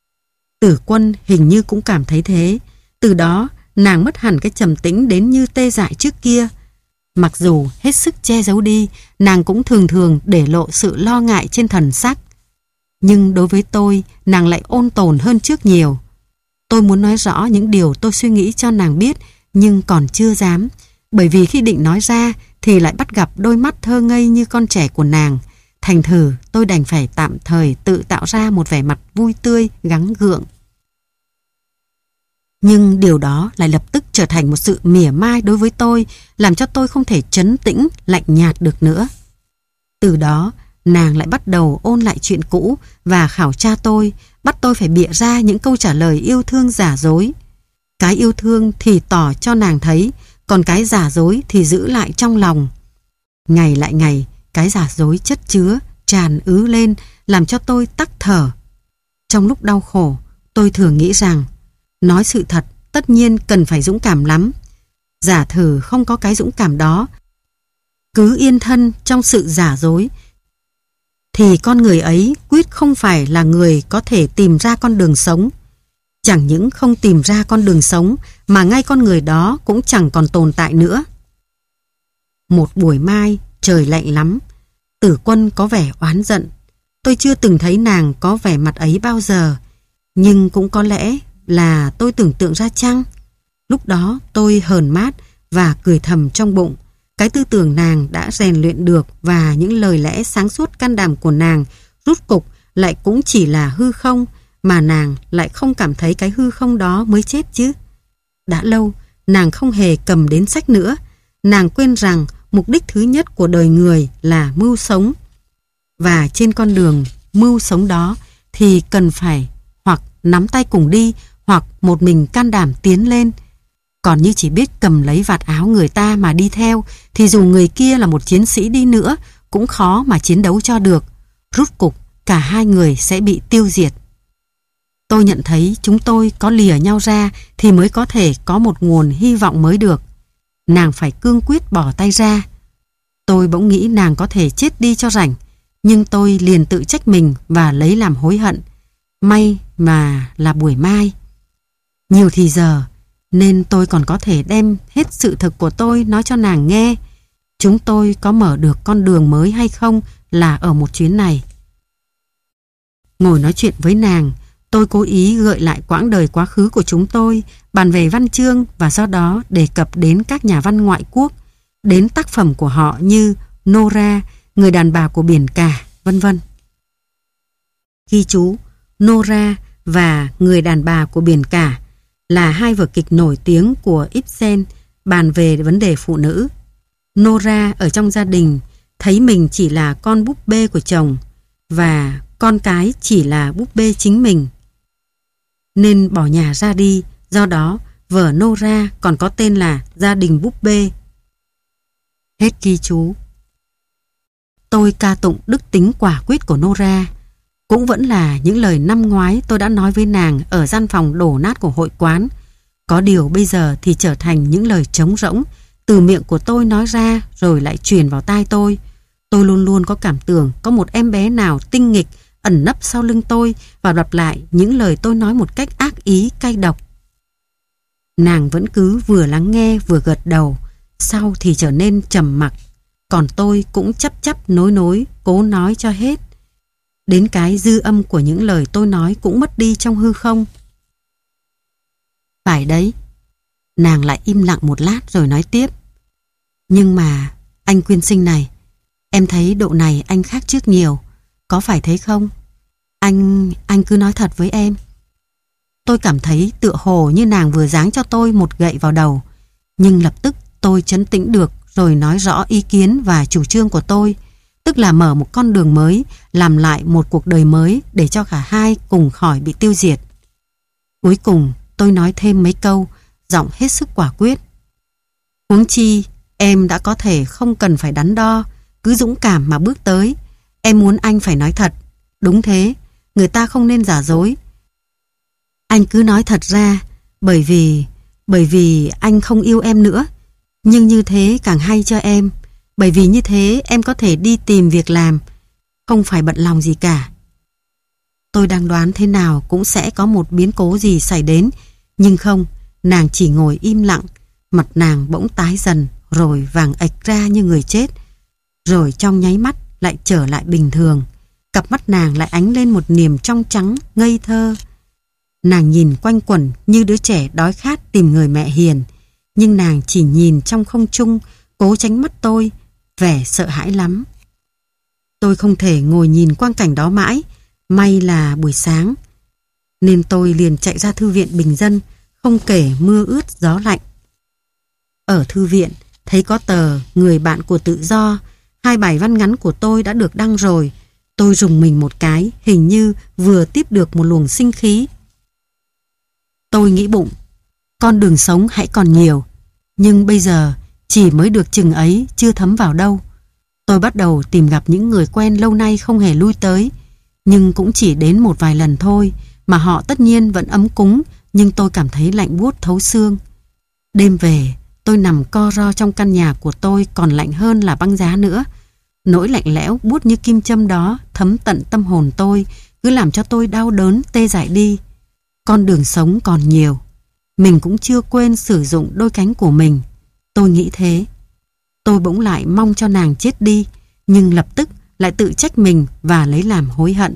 Tử Quân hình như cũng cảm thấy thế. Từ đó nàng mất hẳn cái trầm tĩnh đến như tê dại trước kia. Mặc dù hết sức che giấu đi, nàng cũng thường thường để lộ sự lo ngại trên thần sắc. Nhưng đối với tôi, nàng lại ôn tồn hơn trước nhiều. Tôi muốn nói rõ những điều tôi suy nghĩ cho nàng biết, nhưng còn chưa dám. Bởi vì khi định nói ra thì lại bắt gặp đôi mắt thơ ngây như con trẻ của nàng. Thành thử tôi đành phải tạm thời tự tạo ra một vẻ mặt vui tươi, gắng gượng. Nhưng điều đó lại lập tức trở thành một sự mỉa mai đối với tôi, làm cho tôi không thể trấn tĩnh, lạnh nhạt được nữa. Từ đó, nàng lại bắt đầu ôn lại chuyện cũ và khảo tra tôi, bắt tôi phải bịa ra những câu trả lời yêu thương giả dối. Cái yêu thương thì tỏ cho nàng thấy, còn cái giả dối thì giữ lại trong lòng. Ngày lại ngày, cái giả dối chất chứa, tràn ứ lên, làm cho tôi tắc thở. Trong lúc đau khổ, tôi thường nghĩ rằng, nói sự thật tất nhiên cần phải dũng cảm lắm. Giả thử không có cái dũng cảm đó, cứ yên thân trong sự giả dối, thì con người ấy quyết không phải là người có thể tìm ra con đường sống. Chẳng những không tìm ra con đường sống, mà ngay con người đó cũng chẳng còn tồn tại nữa. Một buổi mai, trời lạnh lắm. Tử Quân có vẻ oán giận. Tôi chưa từng thấy nàng có vẻ mặt ấy bao giờ. Nhưng cũng có lẽ là tôi tưởng tượng ra chăng? Lúc đó tôi hờn mát và cười thầm trong bụng. Cái tư tưởng nàng đã rèn luyện được và những lời lẽ sáng suốt can đảm của nàng rút cục lại cũng chỉ là hư không, mà nàng lại không cảm thấy cái hư không đó mới chết chứ. Đã lâu, nàng không hề cầm đến sách nữa. Nàng quên rằng mục đích thứ nhất của đời người là mưu sống. Và trên con đường mưu sống đó thì cần phải nắm tay cùng đi, hoặc một mình can đảm tiến lên. Còn như chỉ biết cầm lấy vạt áo người ta mà đi theo, thì dù người kia là một chiến sĩ đi nữa, cũng khó mà chiến đấu cho được. Rút cục, cả hai người sẽ bị tiêu diệt. Tôi nhận thấy chúng tôi có lìa nhau ra thì mới có thể có một nguồn hy vọng mới được. Nàng phải cương quyết bỏ tay ra. Tôi bỗng nghĩ nàng có thể chết đi cho rảnh, nhưng tôi liền tự trách mình và lấy làm hối hận. May mà là buổi mai. Nhiều thì giờ, nên tôi còn có thể đem hết sự thực của tôi nói cho nàng nghe. Chúng tôi có mở được con đường mới hay không là ở một chuyến này. Ngồi nói chuyện với nàng, tôi cố ý gợi lại quãng đời quá khứ của chúng tôi, bàn về văn chương và sau đó đề cập đến các nhà văn ngoại quốc, đến tác phẩm của họ như Nora, Người đàn bà của biển cả, vân vân. Ghi chú, Nora và Người đàn bà của biển cả là hai vở kịch nổi tiếng của Ibsen bàn về vấn đề phụ nữ. Nora ở trong gia đình thấy mình chỉ là con búp bê của chồng và con cái chỉ là búp bê chính mình, nên bỏ nhà ra đi. Do đó vở Nora còn có tên là Gia đình búp bê. Hết ghi chú. Tôi ca tụng đức tính quả quyết của Nora. Cũng vẫn là những lời năm ngoái tôi đã nói với nàng ở gian phòng đổ nát của hội quán. Có điều bây giờ thì trở thành những lời trống rỗng, từ miệng của tôi nói ra rồi lại truyền vào tai tôi. Tôi luôn luôn có cảm tưởng có một em bé nào tinh nghịch ẩn nấp sau lưng tôi và lặp lại những lời tôi nói một cách ác ý cay độc. Nàng vẫn cứ vừa lắng nghe vừa gật đầu, sau thì trở nên trầm mặc. Còn tôi cũng chấp chấp nối nối, cố nói cho hết. Đến cái dư âm của những lời tôi nói cũng mất đi trong hư không. Phải đấy. Nàng lại im lặng một lát rồi nói tiếp. Nhưng mà, anh Quyên Sinh này, em thấy độ này anh khác trước nhiều. Có phải thế không? Anh, anh cứ nói thật với em. Tôi cảm thấy tựa hồ như nàng vừa giáng cho tôi một gậy vào đầu. Nhưng lập tức tôi trấn tĩnh được rồi nói rõ ý kiến và chủ trương của tôi. Tức là mở một con đường mới, làm lại một cuộc đời mới để cho cả hai cùng khỏi bị tiêu diệt. Cuối cùng tôi nói thêm mấy câu, giọng hết sức quả quyết. Huống chi, em đã có thể không cần phải đắn đo, cứ dũng cảm mà bước tới. Em muốn anh phải nói thật. Đúng thế, người ta không nên giả dối. Anh cứ nói thật ra, bởi vì, bởi vì anh không yêu em nữa. Nhưng như thế càng hay cho em, bởi vì như thế em có thể đi tìm việc làm, không phải bận lòng gì cả. Tôi đang đoán thế nào cũng sẽ có một biến cố gì xảy đến, nhưng không, nàng chỉ ngồi im lặng, mặt nàng bỗng tái dần rồi vàng ệch ra như người chết, rồi trong nháy mắt lại trở lại bình thường. Cặp mắt nàng lại ánh lên một niềm trong trắng, ngây thơ. Nàng nhìn quanh quẩn như đứa trẻ đói khát tìm người mẹ hiền, nhưng nàng chỉ nhìn trong không trung, cố tránh mắt tôi, vẻ sợ hãi lắm. Tôi không thể ngồi nhìn quang cảnh đó mãi, may là buổi sáng, nên tôi liền chạy ra thư viện bình dân, không kể mưa ướt gió lạnh. Ở thư viện, thấy có tờ Người bạn của tự do, hai bài văn ngắn của tôi đã được đăng rồi. Tôi rùng mình một cái, hình như vừa tiếp được một luồng sinh khí. Tôi nghĩ bụng, con đường sống hãy còn nhiều, nhưng bây giờ chỉ mới được chừng ấy, chưa thấm vào đâu. Tôi bắt đầu tìm gặp những người quen lâu nay không hề lui tới, nhưng cũng chỉ đến một vài lần thôi, mà họ tất nhiên vẫn ấm cúng, nhưng tôi cảm thấy lạnh buốt thấu xương. Đêm về, tôi nằm co ro trong căn nhà của tôi còn lạnh hơn là băng giá nữa. Nỗi lạnh lẽo buốt như kim châm đó thấm tận tâm hồn tôi, cứ làm cho tôi đau đớn tê dại đi. Con đường sống còn nhiều, mình cũng chưa quên sử dụng đôi cánh của mình. Tôi nghĩ thế. Tôi bỗng lại mong cho nàng chết đi, nhưng lập tức lại tự trách mình và lấy làm hối hận.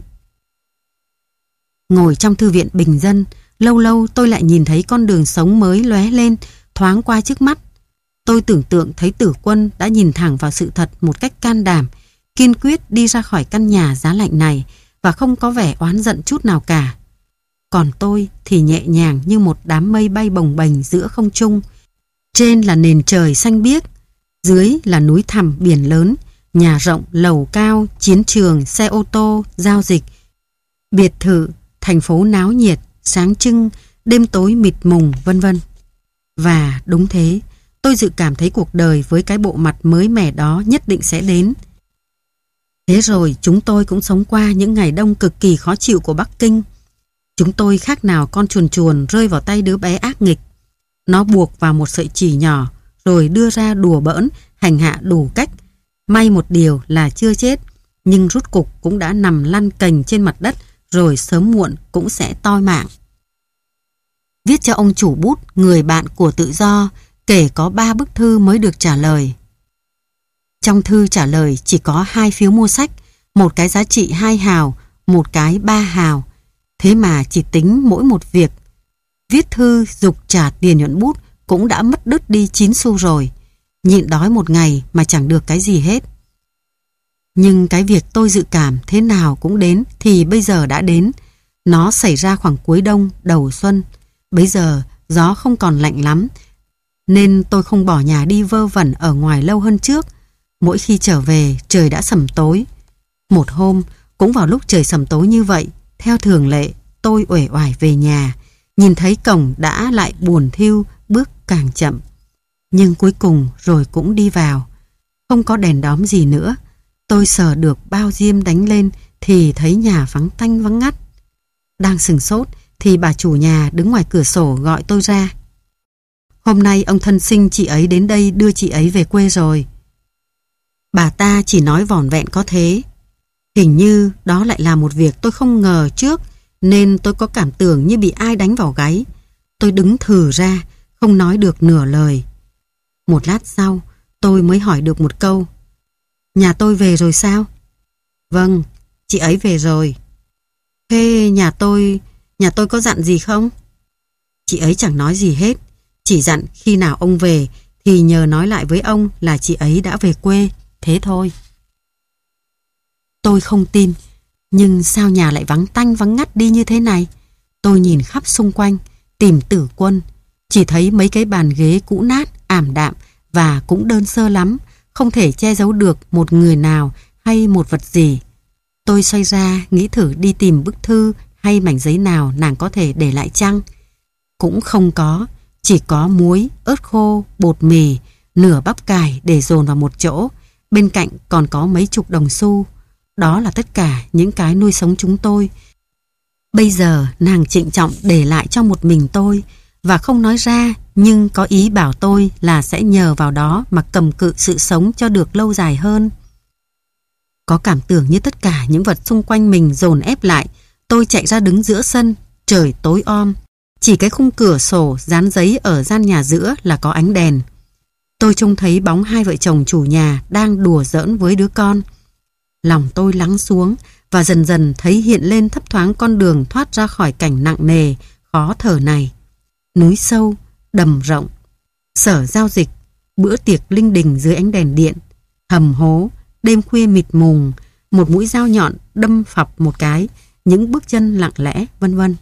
Ngồi trong thư viện bình dân, lâu lâu tôi lại nhìn thấy con đường sống mới lóe lên, thoáng qua trước mắt. Tôi tưởng tượng thấy Tử Quân đã nhìn thẳng vào sự thật một cách can đảm, kiên quyết đi ra khỏi căn nhà giá lạnh này và không có vẻ oán giận chút nào cả. Còn tôi thì nhẹ nhàng như một đám mây bay bồng bềnh giữa không trung. Trên là nền trời xanh biếc, dưới là núi thẳm biển lớn, nhà rộng lầu cao, chiến trường, xe ô tô, giao dịch, biệt thự, thành phố náo nhiệt, sáng trưng, đêm tối mịt mùng, vân vân. Và đúng thế, tôi dự cảm thấy cuộc đời với cái bộ mặt mới mẻ đó nhất định sẽ đến. Thế rồi chúng tôi cũng sống qua những ngày đông cực kỳ khó chịu của Bắc Kinh. Chúng tôi khác nào con chuồn chuồn rơi vào tay đứa bé ác nghịch. Nó buộc vào một sợi chỉ nhỏ, rồi đưa ra đùa bỡn, hành hạ đủ cách. May một điều là chưa chết, nhưng rút cục cũng đã nằm lăn cành trên mặt đất, rồi sớm muộn cũng sẽ toi mạng. Viết cho ông chủ bút, người bạn của tự do, kể có ba bức thư mới được trả lời. Trong thư trả lời chỉ có hai phiếu mua sách, một cái giá trị hai hào, một cái ba hào. Thế mà chỉ tính mỗi một việc. Viết thư giục trả tiền nhuận bút cũng đã mất đứt đi chín xu rồi. Nhịn đói một ngày mà chẳng được cái gì hết. Nhưng cái việc tôi dự cảm thế nào cũng đến thì bây giờ đã đến. Nó xảy ra khoảng cuối đông, đầu xuân. Bây giờ gió không còn lạnh lắm, nên tôi không bỏ nhà đi vơ vẩn ở ngoài lâu hơn trước. Mỗi khi trở về, trời đã sầm tối. Một hôm, cũng vào lúc trời sầm tối như vậy, theo thường lệ, tôi uể oải về nhà. Nhìn thấy cổng đã lại buồn thiu, bước càng chậm. Nhưng cuối cùng rồi cũng đi vào. Không có đèn đóm gì nữa. Tôi sờ được bao diêm đánh lên thì thấy nhà vắng tanh vắng ngắt. Đang sừng sốt thì bà chủ nhà đứng ngoài cửa sổ gọi tôi ra. Hôm nay ông thân sinh chị ấy đến đây đưa chị ấy về quê rồi. Bà ta chỉ nói vỏn vẹn có thế. Hình như đó lại là một việc tôi không ngờ trước, nên tôi có cảm tưởng như bị ai đánh vào gáy. Tôi đứng thừ ra, không nói được nửa lời. Một lát sau, tôi mới hỏi được một câu. Nhà tôi về rồi sao? Vâng, chị ấy về rồi. Thế nhà tôi, nhà tôi có dặn gì không? Chị ấy chẳng nói gì hết. Chỉ dặn khi nào ông về thì nhờ nói lại với ông là chị ấy đã về quê. Thế thôi. Tôi không tin. Nhưng sao nhà lại vắng tanh vắng ngắt đi như thế này? Tôi nhìn khắp xung quanh, tìm Tử Quân. Chỉ thấy mấy cái bàn ghế cũ nát, ảm đạm và cũng đơn sơ lắm, không thể che giấu được một người nào hay một vật gì. Tôi xoay ra nghĩ thử đi tìm bức thư hay mảnh giấy nào nàng có thể để lại chăng. Cũng không có, chỉ có muối, ớt khô, bột mì, nửa bắp cải để dồn vào một chỗ. Bên cạnh còn có mấy chục đồng xu. Đó là tất cả những cái nuôi sống chúng tôi. Bây giờ nàng trịnh trọng để lại cho một mình tôi, và không nói ra, nhưng có ý bảo tôi là sẽ nhờ vào đó mà cầm cự sự sống cho được lâu dài hơn. Có cảm tưởng như tất cả những vật xung quanh mình dồn ép lại. Tôi chạy ra đứng giữa sân, trời tối om. Chỉ cái khung cửa sổ dán giấy ở gian nhà giữa là có ánh đèn. Tôi trông thấy bóng hai vợ chồng chủ nhà đang đùa giỡn với đứa con. Lòng tôi lắng xuống và dần dần thấy hiện lên thấp thoáng con đường thoát ra khỏi cảnh nặng nề, khó thở này. Núi sâu, đầm rộng, sở giao dịch, bữa tiệc linh đình dưới ánh đèn điện, hầm hố, đêm khuya mịt mùng, một mũi dao nhọn đâm phập một cái, những bước chân lặng lẽ, vân vân.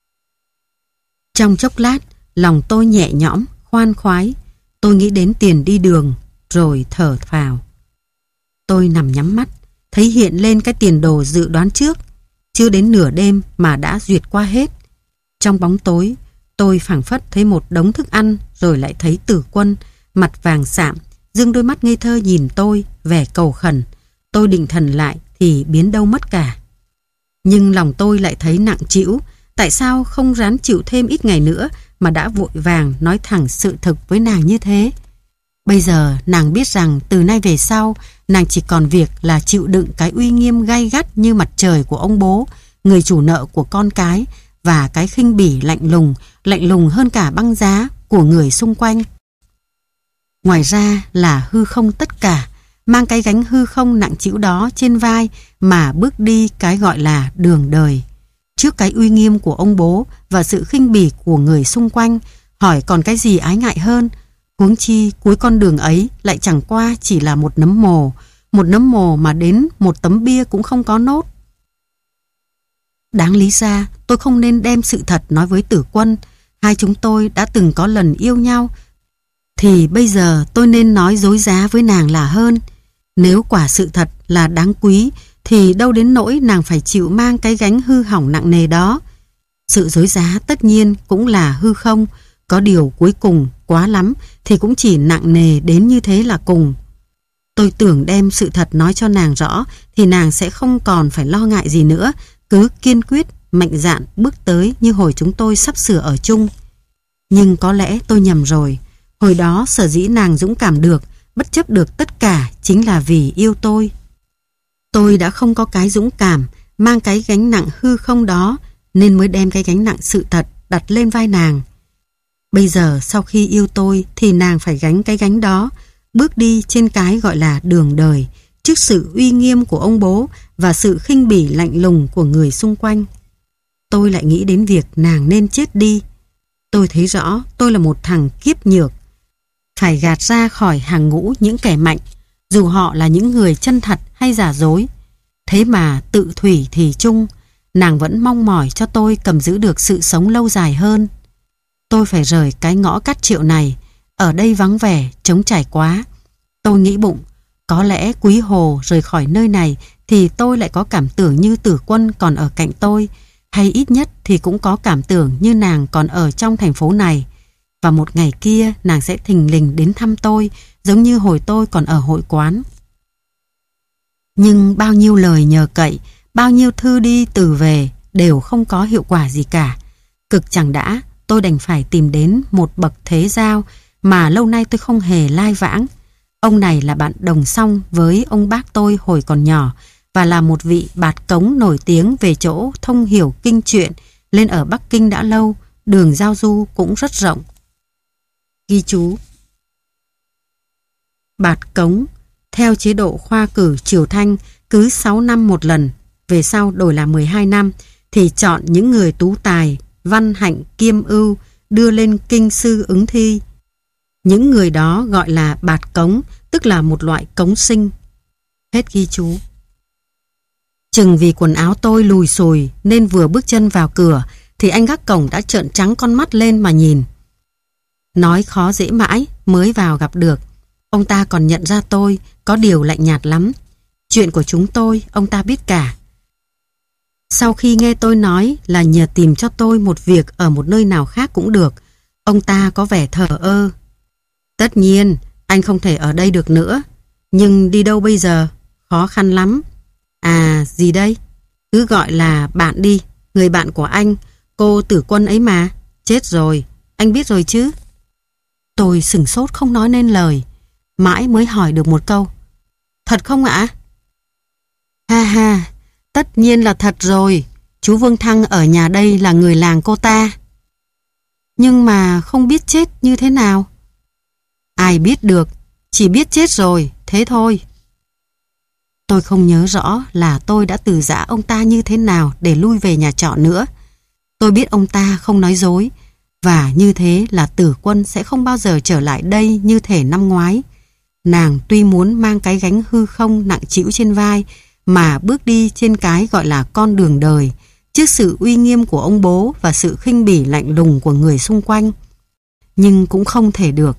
Trong chốc lát, lòng tôi nhẹ nhõm, khoan khoái. Tôi nghĩ đến tiền đi đường, rồi thở phào. Tôi nằm nhắm mắt, thấy hiện lên cái tiền đồ dự đoán trước. Chưa đến nửa đêm mà đã duyệt qua hết. Trong bóng tối, tôi phảng phất thấy một đống thức ăn, rồi lại thấy Tử Quân, mặt vàng sạm, dương đôi mắt ngây thơ nhìn tôi, vẻ cầu khẩn. Tôi định thần lại thì biến đâu mất cả. Nhưng lòng tôi lại thấy nặng trĩu. Tại sao không ráng chịu thêm ít ngày nữa mà đã vội vàng nói thẳng sự thực với nàng như thế? Bây giờ nàng biết rằng từ nay về sau nàng chỉ còn việc là chịu đựng cái uy nghiêm gay gắt như mặt trời của ông bố, người chủ nợ của con cái, và cái khinh bỉ lạnh lùng, lạnh lùng hơn cả băng giá của người xung quanh. Ngoài ra là hư không tất cả, mang cái gánh hư không nặng trĩu đó trên vai mà bước đi cái gọi là đường đời. Trước cái uy nghiêm của ông bố và sự khinh bỉ của người xung quanh, hỏi còn cái gì ái ngại hơn? Huống chi cuối con đường ấy lại chẳng qua chỉ là một nấm mồ, một nấm mồ mà đến một tấm bia cũng không có nốt. Đáng lý ra tôi không nên đem sự thật nói với Tử Quân. Hai chúng tôi đã từng có lần yêu nhau, thì bây giờ tôi nên nói dối giá với nàng là hơn. Nếu quả sự thật là đáng quý thì đâu đến nỗi nàng phải chịu mang cái gánh hư hỏng nặng nề đó. Sự dối giá tất nhiên cũng là hư không, có điều cuối cùng quá lắm thì cũng chỉ nặng nề đến như thế là cùng. Tôi tưởng đem sự thật nói cho nàng rõ thì nàng sẽ không còn phải lo ngại gì nữa, cứ kiên quyết, mạnh dạn bước tới như hồi chúng tôi sắp sửa ở chung. Nhưng có lẽ tôi nhầm rồi. Hồi đó sở dĩ nàng dũng cảm được, bất chấp được tất cả chính là vì yêu tôi. Tôi đã không có cái dũng cảm, mang cái gánh nặng hư không đó, nên mới đem cái gánh nặng sự thật đặt lên vai nàng. Bây giờ sau khi yêu tôi thì nàng phải gánh cái gánh đó, bước đi trên cái gọi là đường đời, trước sự uy nghiêm của ông bố và sự khinh bỉ lạnh lùng của người xung quanh. Tôi lại nghĩ đến việc nàng nên chết đi. Tôi thấy rõ tôi là một thằng kiếp nhược, phải gạt ra khỏi hàng ngũ những kẻ mạnh, dù họ là những người chân thật hay giả dối. Thế mà tự thủy thì chung, nàng vẫn mong mỏi cho tôi cầm giữ được sự sống lâu dài hơn. Tôi phải rời cái ngõ Cát Triệu này, ở đây vắng vẻ, trống trải quá. Tôi nghĩ bụng, có lẽ Quý Hồ rời khỏi nơi này thì tôi lại có cảm tưởng như Tử Quân còn ở cạnh tôi, hay ít nhất thì cũng có cảm tưởng như nàng còn ở trong thành phố này. Và một ngày kia nàng sẽ thình lình đến thăm tôi, giống như hồi tôi còn ở hội quán. Nhưng bao nhiêu lời nhờ cậy, bao nhiêu thư đi từ về đều không có hiệu quả gì cả. Cực chẳng đã, tôi đành phải tìm đến một bậc thế giao mà lâu nay tôi không hề lai vãng. Ông này là bạn đồng song với ông bác tôi hồi còn nhỏ và là một vị bạt cống nổi tiếng về chỗ thông hiểu kinh truyện, lên ở Bắc Kinh đã lâu, đường giao du cũng rất rộng. Ghi chú: bạt cống theo chế độ khoa cử Triều Thanh cứ sáu năm một lần, về sau đổi là mười hai năm, thì chọn những người tú tài, văn hạnh kiêm ưu đưa lên kinh sư ứng thi. Những người đó gọi là bạt cống, tức là một loại cống sinh. Hết ghi chú. Chừng vì quần áo tôi lùi xùi nên vừa bước chân vào cửa thì anh gác cổng đã trợn trắng con mắt lên mà nhìn. Nói khó dễ mãi, mới vào gặp được. Ông ta còn nhận ra tôi, có điều lạnh nhạt lắm. Chuyện của chúng tôi, ông ta biết cả. Sau khi nghe tôi nói là nhờ tìm cho tôi một việc ở một nơi nào khác cũng được, ông ta có vẻ thờ ơ. Tất nhiên, anh không thể ở đây được nữa. Nhưng đi đâu bây giờ? Khó khăn lắm. À, gì đây? Cứ gọi là bạn đi, người bạn của anh, cô Tử Quân ấy mà. Chết rồi, anh biết rồi chứ? Tôi sửng sốt không nói nên lời, mãi mới hỏi được một câu. Thật không ạ? Ha ha, tất nhiên là thật rồi. Chú Vương Thăng ở nhà đây là người làng cô ta. Nhưng mà không biết chết như thế nào. Ai biết được, chỉ biết chết rồi, thế thôi. Tôi không nhớ rõ là tôi đã từ giã ông ta như thế nào để lui về nhà trọ nữa. Tôi biết ông ta không nói dối, và như thế là Tử Quân sẽ không bao giờ trở lại đây như thể năm ngoái. Nàng tuy muốn mang cái gánh hư không nặng trĩu trên vai mà bước đi trên cái gọi là con đường đời, trước sự uy nghiêm của ông bố và sự khinh bỉ lạnh lùng của người xung quanh, nhưng cũng không thể được.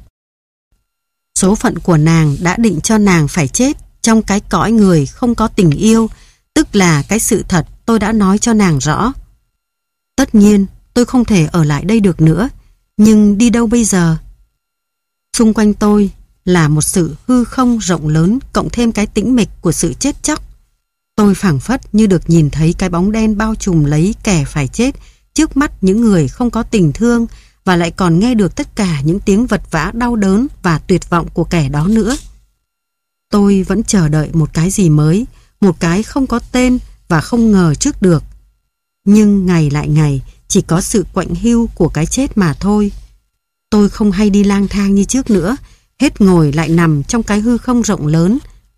Số phận của nàng đã định cho nàng phải chết trong cái cõi người không có tình yêu, tức là cái sự thật tôi đã nói cho nàng rõ. Tất nhiên tôi không thể ở lại đây được nữa, nhưng đi đâu bây giờ? Xung quanh tôi là một sự hư không rộng lớn, cộng thêm cái tĩnh mịch của sự chết chóc. Tôi phảng phất như được nhìn thấy cái bóng đen bao trùm lấy kẻ phải chết trước mắt những người không có tình thương, và lại còn nghe được tất cả những tiếng vật vã đau đớn và tuyệt vọng của kẻ đó nữa. Tôi vẫn chờ đợi một cái gì mới, một cái không có tên và không ngờ trước được. Nhưng ngày lại ngày, chỉ có sự quạnh hiu của cái chết mà thôi. Tôi không hay đi lang thang như trước nữa, hết ngồi lại nằm trong cái hư không rộng lớn,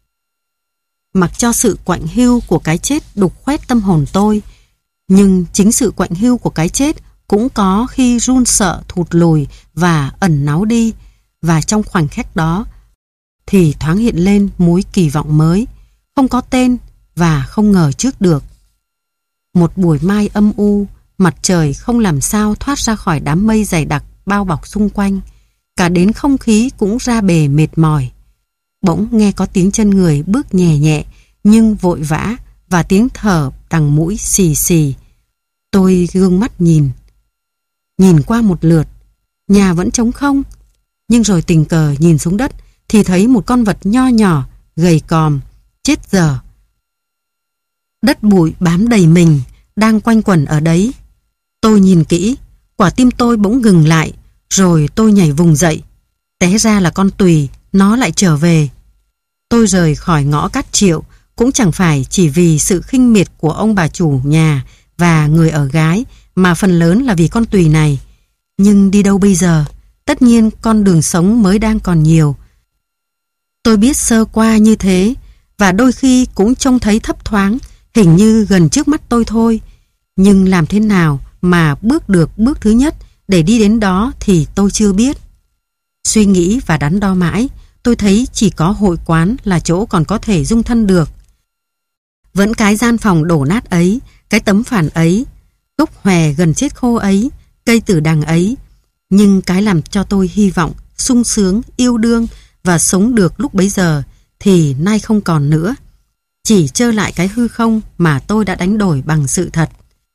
mặc cho sự quạnh hiu của cái chết đục khoét tâm hồn tôi. Nhưng chính sự quạnh hiu của cái chết cũng có khi run sợ thụt lùi và ẩn náu đi, và trong khoảnh khắc đó thì thoáng hiện lên mối kỳ vọng mới, không có tên và không ngờ trước được. Một buổi mai âm u, mặt trời không làm sao thoát ra khỏi đám mây dày đặc bao bọc xung quanh, cả đến không khí cũng ra bề mệt mỏi. Bỗng nghe có tiếng chân người bước nhẹ nhẹ nhưng vội vã và tiếng thở đằng mũi xì xì. Tôi gương mắt nhìn. Nhìn qua một lượt, nhà vẫn trống không. Nhưng rồi tình cờ nhìn xuống đất thì thấy một con vật nho nhỏ, gầy còm, chết dở. Đất bụi bám đầy mình, đang quanh quẩn ở đấy. Tôi nhìn kỹ, quả tim tôi bỗng ngừng lại, rồi tôi nhảy vùng dậy. Té ra là con Tùy, nó lại trở về. Tôi rời khỏi ngõ Cát Triệu cũng chẳng phải chỉ vì sự khinh miệt của ông bà chủ nhà và người ở gái, mà phần lớn là vì con Tùy này. Nhưng đi đâu bây giờ? Tất nhiên con đường sống mới đang còn nhiều. Tôi biết sơ qua như thế, và đôi khi cũng trông thấy thấp thoáng, hình như gần trước mắt tôi thôi. Nhưng làm thế nào mà bước được bước thứ nhất để đi đến đó thì tôi chưa biết. Suy nghĩ và đắn đo mãi, tôi thấy chỉ có hội quán là chỗ còn có thể dung thân được. Vẫn cái gian phòng đổ nát ấy, cái tấm phản ấy, gốc hòe gần chết khô ấy, cây tử đằng ấy. Nhưng cái làm cho tôi hy vọng, sung sướng, yêu đương và sống được lúc bấy giờ thì nay không còn nữa. Chỉ trơ lại cái hư không mà tôi đã đánh đổi bằng sự thật.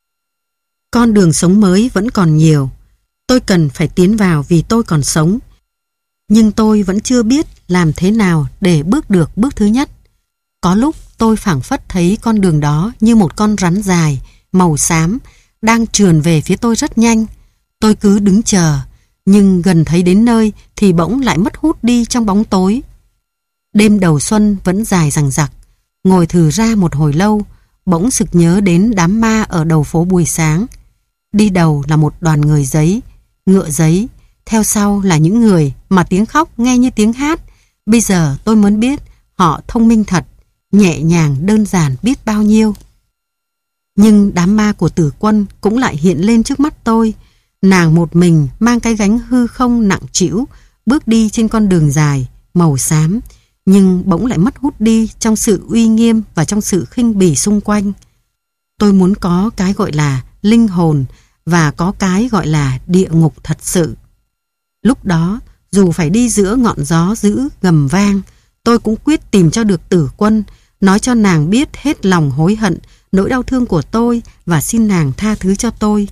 Con đường sống mới vẫn còn nhiều. Tôi cần phải tiến vào vì tôi còn sống. Nhưng tôi vẫn chưa biết làm thế nào để bước được bước thứ nhất. Có lúc tôi phảng phất thấy con đường đó như một con rắn dài, màu xám, đang trườn về phía tôi rất nhanh. Tôi cứ đứng chờ, nhưng gần thấy đến nơi thì bỗng lại mất hút đi trong bóng tối. Đêm đầu xuân vẫn dài dằng dặc. Ngồi thừ ra một hồi lâu, bỗng sực nhớ đến đám ma ở đầu phố buổi sáng. Đi đầu là một đoàn người giấy, ngựa giấy, theo sau là những người mà tiếng khóc nghe như tiếng hát. Bây giờ tôi muốn biết họ thông minh thật, nhẹ nhàng đơn giản biết bao nhiêu. Nhưng đám ma của Tử Quân cũng lại hiện lên trước mắt tôi. Nàng một mình mang cái gánh hư không nặng trĩu, bước đi trên con đường dài, màu xám, nhưng bỗng lại mất hút đi trong sự uy nghiêm và trong sự khinh bỉ xung quanh. Tôi muốn có cái gọi là linh hồn và có cái gọi là địa ngục thật sự. Lúc đó, dù phải đi giữa ngọn gió dữ gầm vang, tôi cũng quyết tìm cho được Tử Quân, nói cho nàng biết hết lòng hối hận, nỗi đau thương của tôi và xin nàng tha thứ cho tôi.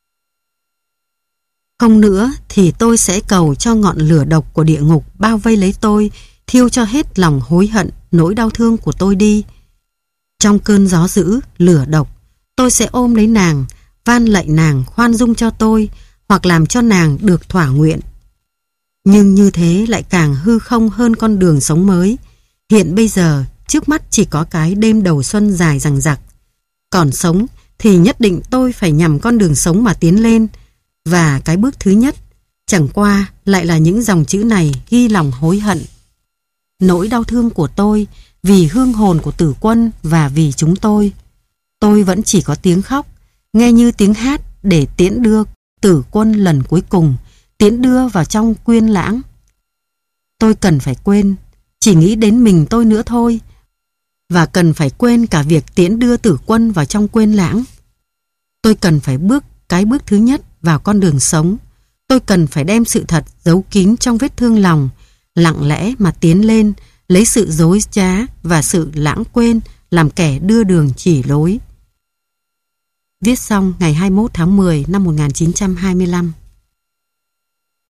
Không nữa thì tôi sẽ cầu cho ngọn lửa độc của địa ngục bao vây lấy tôi, thiêu cho hết lòng hối hận, nỗi đau thương của tôi đi. Trong cơn gió dữ, lửa độc, tôi sẽ ôm lấy nàng, van lạy nàng khoan dung cho tôi, hoặc làm cho nàng được thỏa nguyện. Nhưng như thế lại càng hư không hơn con đường sống mới. Hiện bây giờ, trước mắt chỉ có cái đêm đầu xuân dài dằng dặc. Còn sống thì nhất định tôi phải nhằm con đường sống mà tiến lên. Và cái bước thứ nhất, chẳng qua lại là những dòng chữ này ghi lòng hối hận. Nỗi đau thương của tôi vì hương hồn của Tử Quân và vì chúng tôi. Tôi vẫn chỉ có tiếng khóc, nghe như tiếng hát để tiễn đưa Tử Quân lần cuối cùng, tiễn đưa vào trong quyên lãng. Tôi cần phải quên, chỉ nghĩ đến mình tôi nữa thôi, và cần phải quên cả việc tiễn đưa Tử Quân vào trong quên lãng. Tôi cần phải bước cái bước thứ nhất vào con đường sống. Tôi cần phải đem sự thật giấu kín trong vết thương lòng, lặng lẽ mà tiến lên, lấy sự dối trá và sự lãng quên làm kẻ đưa đường chỉ lối. Viết xong ngày hai mươi mốt tháng mười năm một nghìn chín trăm hai mươi lăm.